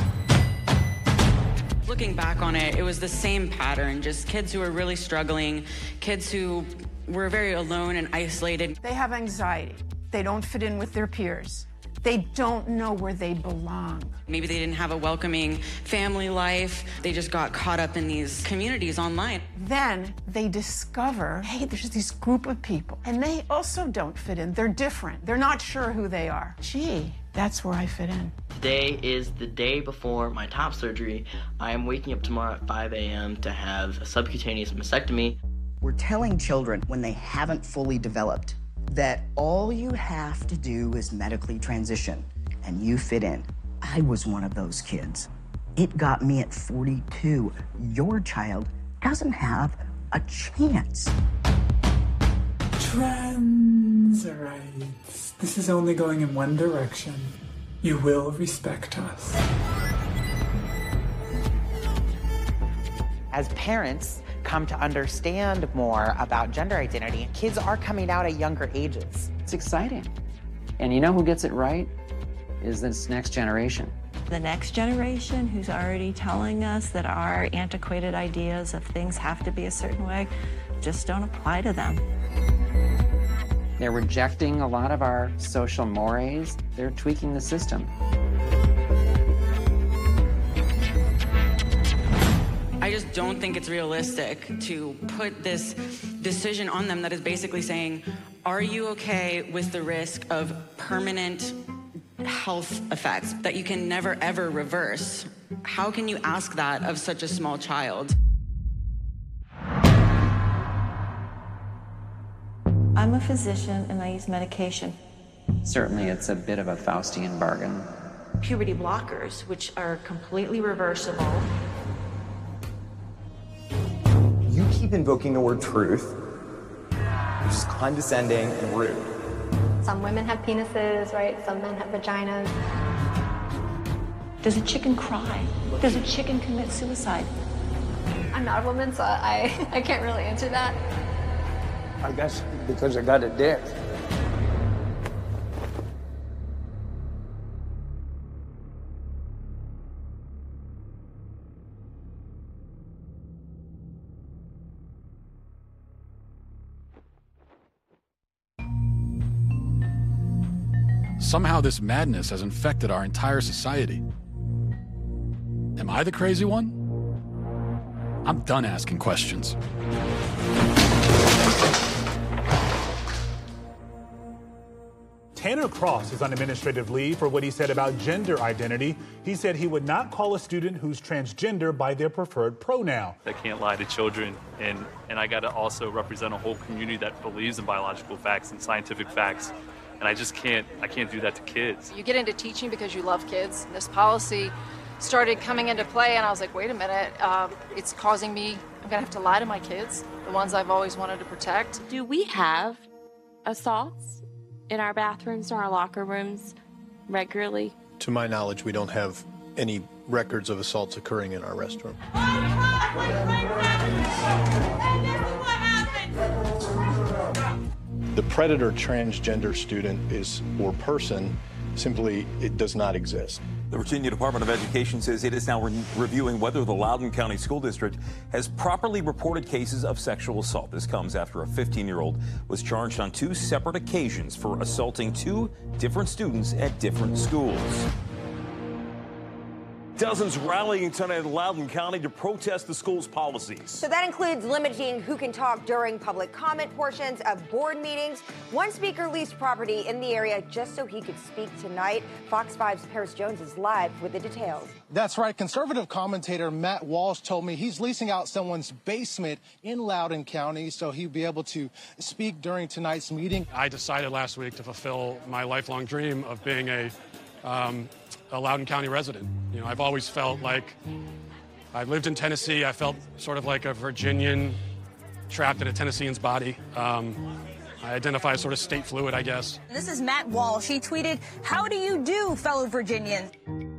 Speaker 29: Looking back on it, it was the same pattern, just kids who were really struggling, kids who were very alone and isolated.
Speaker 13: They have anxiety. They don't fit in with their peers. They don't know where they belong.
Speaker 29: Maybe they didn't have a welcoming family life. They just got caught up in these communities online.
Speaker 13: Then they discover, hey, there's this group of people, and they also don't fit in. They're different. They're not sure who they are. Gee, that's where I fit in.
Speaker 5: Today is the day before my top surgery. I am waking up tomorrow at 5 a.m. to have a subcutaneous mastectomy.
Speaker 12: We're telling children when they haven't fully developed that all you have to do is medically transition and you fit in. I was one of those kids. It got me at 42. Your child doesn't have a chance.
Speaker 23: Trans rights. This is only going in one direction. You will respect us.
Speaker 7: As parents come to understand more about gender identity, kids are coming out at younger ages.
Speaker 6: It's exciting. And you know who gets it right? Is this next generation.
Speaker 17: The next generation who's already telling us that our antiquated ideas of things have to be a certain way just don't apply to them.
Speaker 6: They're rejecting a lot of our social mores. They're tweaking the system.
Speaker 29: I just don't think it's realistic to put this decision on them that is basically saying, are you okay with the risk of permanent health effects that you can never ever reverse? How can you ask that of such a small child?
Speaker 17: I'm a physician and I use medication.
Speaker 6: Certainly it's a bit of a Faustian bargain.
Speaker 17: Puberty blockers, which are completely reversible.
Speaker 8: You keep invoking the word truth, which is condescending and rude.
Speaker 25: Some women have penises, right? Some men have vaginas.
Speaker 17: Does a chicken cry? Does a chicken commit suicide?
Speaker 25: I'm not a woman, so I can't really answer that.
Speaker 9: I guess because I got a dick.
Speaker 1: Somehow this madness has infected our entire society. Am I the crazy one? I'm done asking questions.
Speaker 11: Tanner Cross is on administrative leave for what he said about gender identity. He said he would not call a student who's transgender by their preferred pronoun.
Speaker 14: I can't lie to children, and I got to also represent a whole community that believes in biological facts and scientific facts. And I can't do that to kids.
Speaker 15: You get into teaching because you love kids. This policy started coming into play, and I was like, wait a minute, it's causing me, I'm gonna have to lie to my kids, the ones I've always wanted to protect.
Speaker 31: Do we have assaults in our bathrooms or our locker rooms regularly?
Speaker 19: To my knowledge, we don't have any records of assaults occurring in our restroom. The predator transgender student or person, simply, it does not exist. The Virginia Department of Education says it is now reviewing whether the Loudoun County School District has properly reported cases of sexual assault. This comes after a 15-year-old was charged on 2 separate occasions for assaulting 2 different students at different schools. Dozens rallying tonight in Loudoun County to protest the school's policies.
Speaker 2: So that includes limiting who can talk during public comment portions of board meetings. One speaker leased property in the area just so he could speak tonight. Fox 5's Paris Jones is live with the details.
Speaker 10: That's right. Conservative commentator Matt Walsh told me he's leasing out someone's basement in Loudoun County so he'd be able to speak during tonight's meeting.
Speaker 16: I decided last week to fulfill my lifelong dream of being a Loudoun County resident. You know, I've always felt like I lived in Tennessee. I felt sort of like a Virginian trapped in a Tennessean's body. I identify as sort of state fluid, I guess.
Speaker 18: This is Matt Walsh. He tweeted, "How do you do, fellow Virginians?"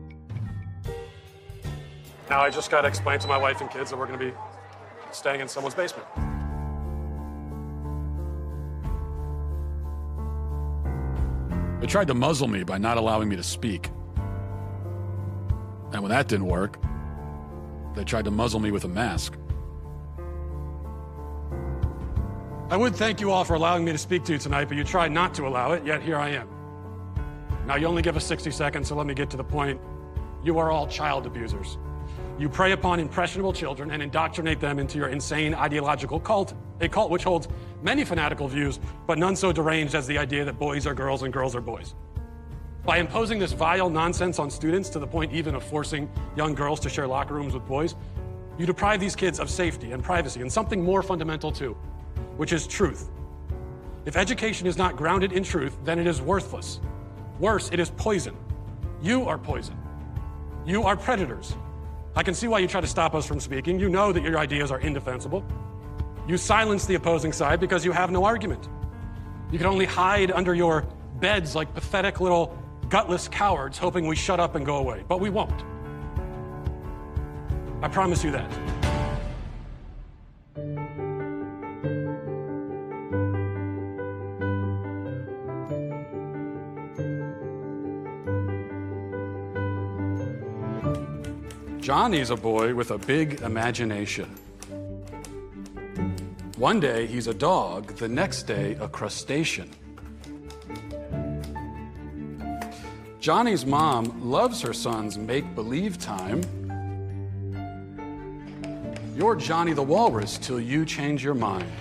Speaker 16: Now I just got to explain to my wife and kids that we're going to be staying in someone's basement.
Speaker 1: They tried to muzzle me by not allowing me to speak. And when that didn't work, they tried to muzzle me with a mask.
Speaker 16: I would thank you all for allowing me to speak to you tonight, but you tried not to allow it, yet here I am. Now, you only give us 60 seconds, so let me get to the point. You are all child abusers. You prey upon impressionable children and indoctrinate them into your insane ideological cult, a cult which holds many fanatical views, but none so deranged as the idea that boys are girls and girls are boys. By imposing this vile nonsense on students to the point even of forcing young girls to share locker rooms with boys, you deprive these kids of safety and privacy and something more fundamental too, which is truth. If education is not grounded in truth, then it is worthless. Worse, it is poison. You are poison. You are predators. I can see why you try to stop us from speaking. You know that your ideas are indefensible. You silence the opposing side because you have no argument. You can only hide under your beds like pathetic little gutless cowards hoping we shut up and go away. But we won't. I promise you that.
Speaker 1: Johnny's a boy with a big imagination. One day he's a dog, the next day a crustacean. Johnny's mom loves her son's make-believe time. You're Johnny the Walrus till you change your mind.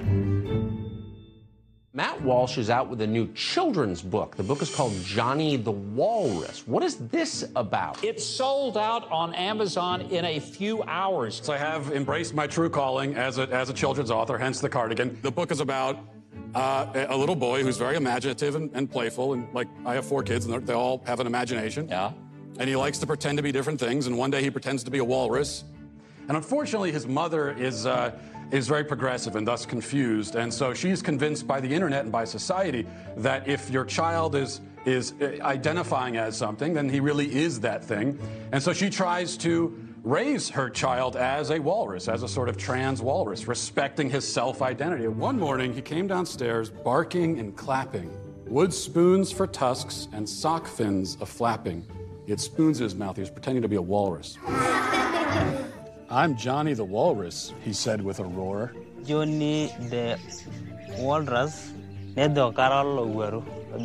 Speaker 20: Matt Walsh is out with a new children's book. The book is called Johnny the Walrus. What is this about?
Speaker 22: It sold out on Amazon in a few hours.
Speaker 1: So I have embraced my true calling as a children's author, hence the cardigan. The book is about a little boy who's very imaginative and playful, and like I have 4 kids, and they all have an imagination.
Speaker 22: Yeah.
Speaker 1: And he likes to pretend to be different things, and one day he pretends to be a walrus. And unfortunately, his mother is very progressive and thus confused, and so she's convinced by the internet and by society that if your child is identifying as something, then he really is that thing. And so she tries to raise her child as a walrus, as a sort of trans walrus, respecting his self-identity. One morning, he came downstairs barking and clapping, wood spoons for tusks and sock fins a-flapping. He had spoons in his mouth. He was pretending to be a walrus. I'm Johnny the Walrus, he said with a roar.
Speaker 24: Johnny the Walrus, nedo karalo gueru.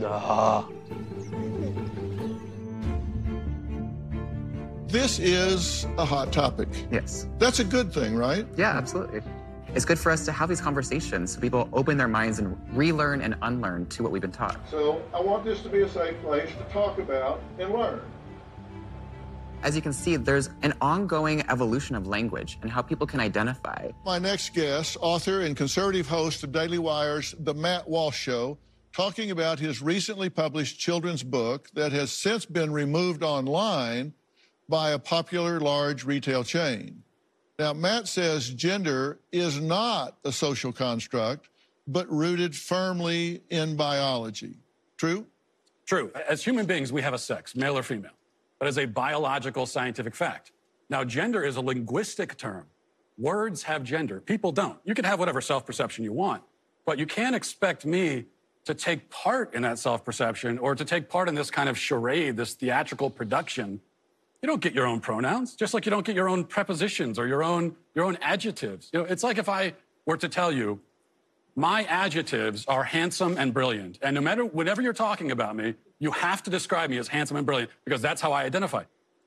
Speaker 26: This is a hot topic.
Speaker 27: Yes.
Speaker 26: That's a good thing, right?
Speaker 27: Yeah, absolutely. It's good for us to have these conversations so people open their minds and relearn and unlearn to what we've been taught.
Speaker 26: So I want this to be a safe place to talk about and learn.
Speaker 27: As you can see, there's an ongoing evolution of language and how people can identify.
Speaker 26: My next guest, author and conservative host of Daily Wire's The Matt Walsh Show, talking about his recently published children's book that has since been removed online by a popular large retail chain. Now, Matt says gender is not a social construct, but rooted firmly in biology. True?
Speaker 1: True. As human beings, we have a sex, male or female. But as a biological scientific fact. Now, gender is a linguistic term. Words have gender. People don't. You can have whatever self-perception you want, but you can't expect me to take part in that self-perception or to take part in this kind of charade, this theatrical production. You don't get your own pronouns, just like you don't get your own prepositions or your own adjectives. You know, it's like if I were to tell you, my adjectives are handsome and brilliant, and whenever you're talking about me, you have to describe me as handsome and brilliant because that's how I identify.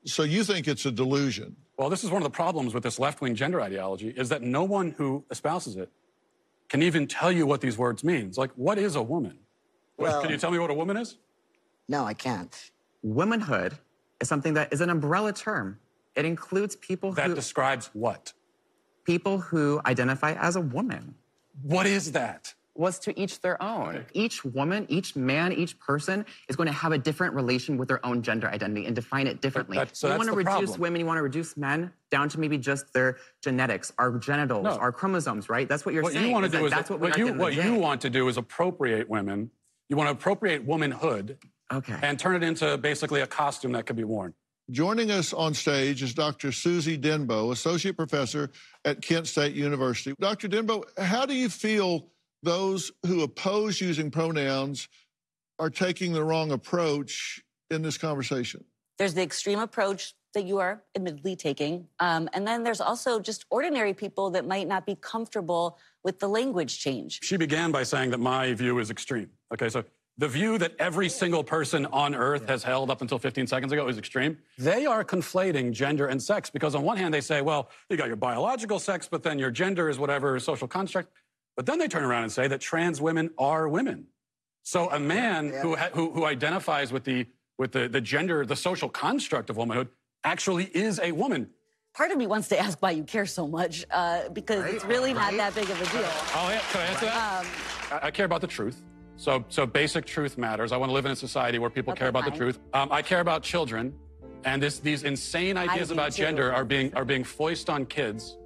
Speaker 26: So you think it's a delusion?
Speaker 16: Well, this is one of the problems with this left-wing gender ideology, is that no one who espouses it can even tell you what these words mean. Like, what is a woman?
Speaker 27: Well,
Speaker 16: can you tell me what a woman is?
Speaker 27: No, I can't. Womanhood is something that is an umbrella term. It includes people
Speaker 16: that describes what?
Speaker 27: People who identify as a woman.
Speaker 16: What is that?
Speaker 27: Was to each their own. Each woman, each man, each person is going to have a different relation with their own gender identity and define it differently.
Speaker 16: So
Speaker 27: you want to reduce
Speaker 16: problem.
Speaker 27: women, you want to reduce men down to maybe just their genetics, our genitals, our chromosomes, right? That's what you're saying.
Speaker 16: You want to do is
Speaker 27: that's what
Speaker 16: you want to do is appropriate women. You want to appropriate womanhood.
Speaker 27: Okay.
Speaker 16: And turn it into basically a costume that could be worn.
Speaker 26: Joining us on stage is Dr. Susie Denbo, Associate Professor at Kent State University. Dr. Denbo, how do you feel those who oppose using pronouns are taking the wrong approach in this conversation?
Speaker 3: There's the extreme approach that you are admittedly taking. And then there's also just ordinary people that might not be comfortable with the language change.
Speaker 16: She began by saying that my view is extreme. Okay, so the view that every single person on Earth has held up until 15 seconds ago is extreme. They are conflating gender and sex because on one hand they say, well, you got your biological sex, but then your gender is whatever social construct. But then they turn around and say that trans women are women. So a man who identifies with the gender, the social construct of womanhood, actually is a woman.
Speaker 3: Part of me wants to ask why you care so much, because it's really not that big of a deal.
Speaker 16: Can I answer that? I care about the truth. So basic truth matters. I want to live in a society where people care about the truth. I care about children, and these insane ideas about gender are being foisted on kids,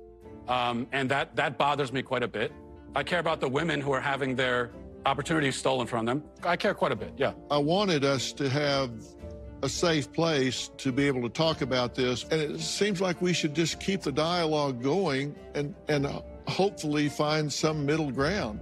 Speaker 16: and that bothers me quite a bit. I care about the women who are having their opportunities stolen from them. I care quite a bit, yeah.
Speaker 26: I wanted us to have a safe place to be able to talk about this, and it seems like we should just keep the dialogue going and hopefully find some middle ground.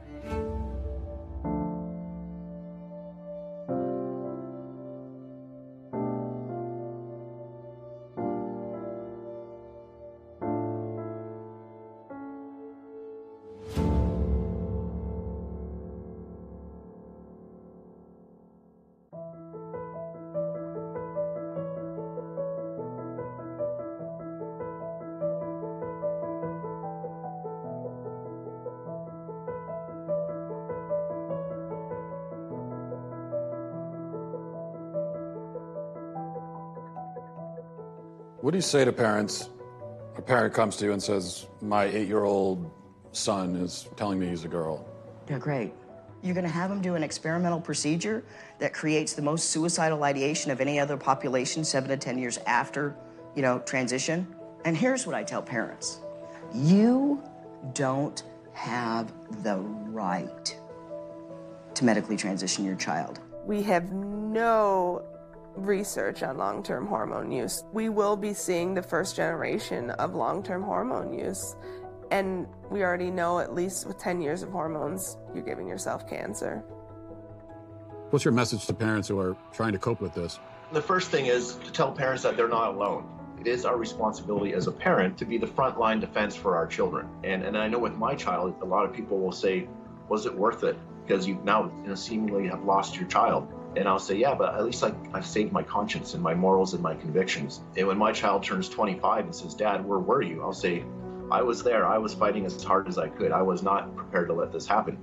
Speaker 1: What do you say to parents? A parent comes to you and says, my 8-year-old son is telling me he's a girl.
Speaker 4: Yeah, great. You're going to have him do an experimental procedure that creates the most suicidal ideation of any other population 7 to 10 years after, transition. And here's what I tell parents. You don't have the right to medically transition your child.
Speaker 5: We have no research on long-term hormone use. We will be seeing the first generation of long-term hormone use. And we already know, at least with 10 years of hormones, you're giving yourself cancer.
Speaker 1: What's your message to parents who are trying to cope with this?
Speaker 7: The first thing is to tell parents that they're not alone. It is our responsibility as a parent to be the frontline defense for our children. And I know with my child, a lot of people will say, was it worth it? Because you now seemingly have lost your child. And I'll say, yeah, but at least I've saved my conscience and my morals and my convictions. And when my child turns 25 and says, Dad, where were you? I'll say, I was there. I was fighting as hard as I could. I was not prepared to let this happen.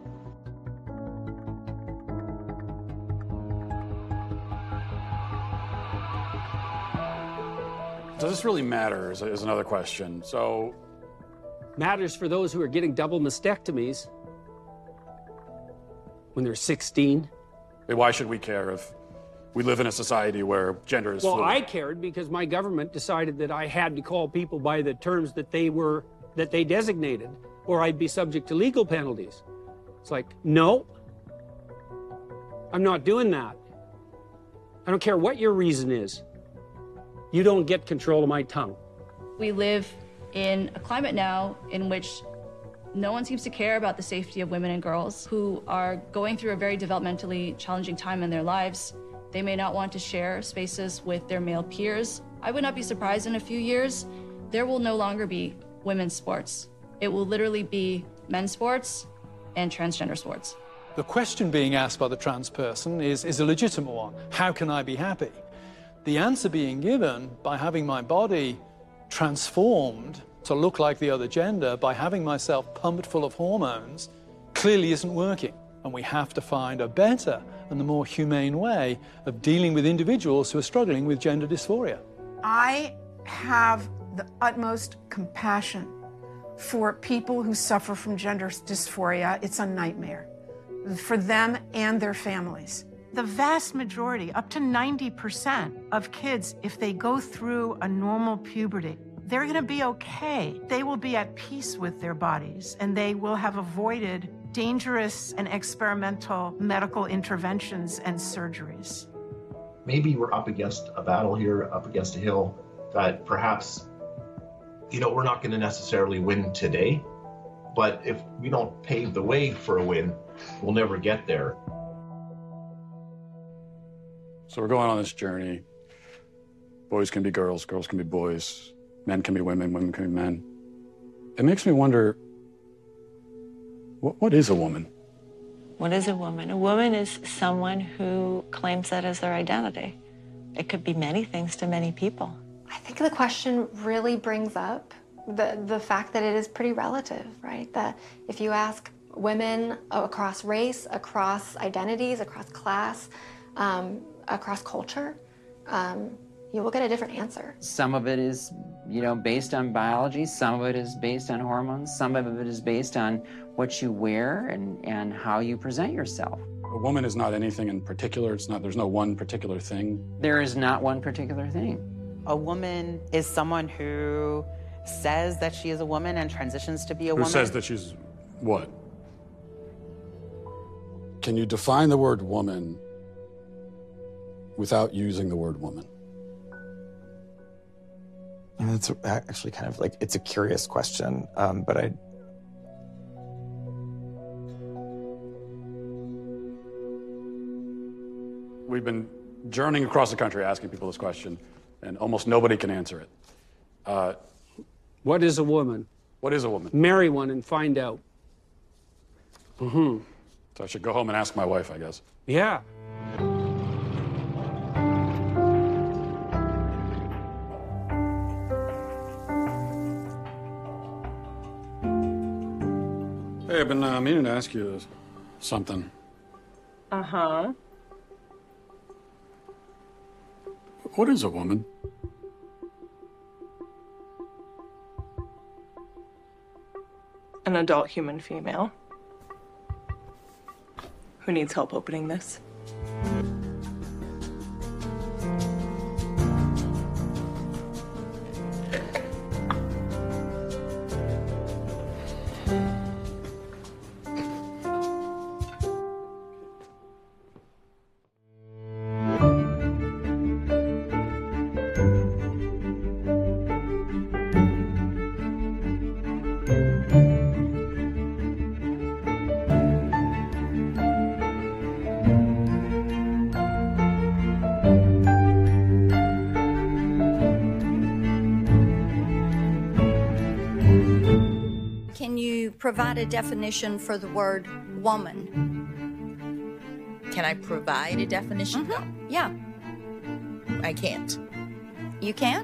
Speaker 1: Does this really matter is another question. So,
Speaker 12: matters for those who are getting double mastectomies when they're 16.
Speaker 1: Why should we care if we live in a society where gender is fluid?
Speaker 12: Well, I cared because my government decided that I had to call people by the terms that they designated, or I'd be subject to legal penalties. It's like, no, I'm not doing that. I don't care what your reason is. You don't get control of my tongue.
Speaker 13: We live in a climate now in which no one seems to care about the safety of women and girls who are going through a very developmentally challenging time in their lives. They may not want to share spaces with their male peers. I would not be surprised in a few years, there will no longer be women's sports. It will literally be men's sports and transgender sports.
Speaker 21: The question being asked by the trans person is a legitimate one. How can I be happy?
Speaker 6: The answer being given by having my body transformed to look like the other gender, by having myself pumped full of hormones, clearly isn't working. And we have to find a better and the more humane way of dealing with individuals who are struggling with gender dysphoria.
Speaker 8: I have the utmost compassion for people who suffer from gender dysphoria. It's a nightmare for them and their families. The vast majority, up to 90% of kids, if they go through a normal puberty, they're going to be okay. They will be at peace with their bodies, and they will have avoided dangerous and experimental medical interventions and surgeries.
Speaker 7: Maybe we're up against a battle here, up against a hill that perhaps, we're not going to necessarily win today, but if we don't pave the way for a win, we'll never get there.
Speaker 1: So we're going on this journey. Boys can be girls, girls can be boys, men can be women, women can be men. It makes me wonder, what is a woman?
Speaker 9: What is a woman? A woman is someone who claims that as their identity. It could be many things to many people.
Speaker 11: I think the question really brings up the fact that it is pretty relative, right? That if you ask women across race, across identities, across class, across culture, you will get a different answer.
Speaker 17: Some of it is, based on biology. Some of it is based on hormones. Some of it is based on what you wear and how you present yourself.
Speaker 1: A woman is not anything in particular. There's no one particular thing.
Speaker 17: There is not one particular thing.
Speaker 21: A woman is someone who says that she is a woman and transitions to be a woman.
Speaker 1: Who says that she's what? Can you define the word woman without using the word woman?
Speaker 23: It's actually kind of like, it's a curious question, but
Speaker 1: We've been journeying across the country asking people this question, and almost nobody can answer it.
Speaker 12: What is a woman?
Speaker 1: What is a woman?
Speaker 12: Marry one and find out.
Speaker 1: So I should go home and ask my wife, I guess.
Speaker 12: Yeah.
Speaker 1: Hey, I've been meaning to ask you something.
Speaker 25: Uh-huh.
Speaker 1: What is a woman?
Speaker 25: An adult human female who needs help opening this.
Speaker 31: Provide a definition for the word woman.
Speaker 28: Can I provide a definition?
Speaker 31: Mm-hmm. Yeah.
Speaker 28: I can't.
Speaker 31: You can't?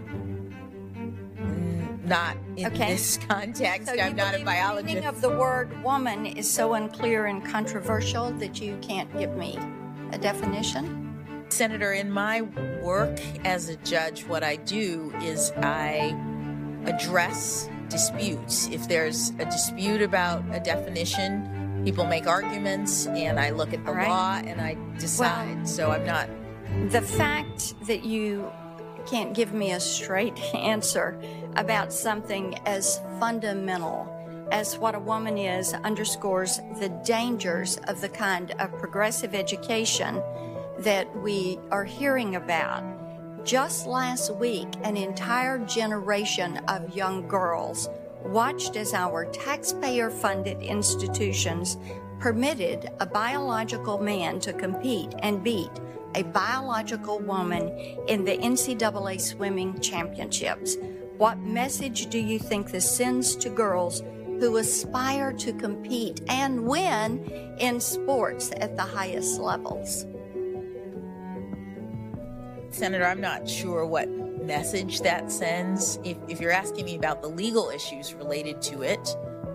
Speaker 28: Not in this context.
Speaker 31: So
Speaker 28: I'm not a biologist.
Speaker 31: The meaning of the word woman is so unclear and controversial that you can't give me a definition?
Speaker 28: Senator, in my work as a judge, what I do is I address disputes. If there's a dispute about a definition, people make arguments, and I look at the law and I decide.
Speaker 31: Well,
Speaker 28: so I'm not.
Speaker 31: The fact that you can't give me a straight answer about something as fundamental as what a woman is underscores the dangers of the kind of progressive education that we are hearing about. Just last week, an entire generation of young girls watched as our taxpayer-funded institutions permitted a biological man to compete and beat a biological woman in the NCAA swimming championships. What message do you think this sends to girls who aspire to compete and win in sports at the highest levels?
Speaker 28: Senator, I'm not sure what message that sends. If you're asking me about the legal issues related to it,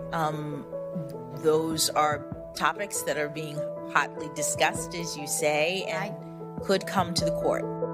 Speaker 28: those are topics that are being hotly discussed, as you say, and could come to the court.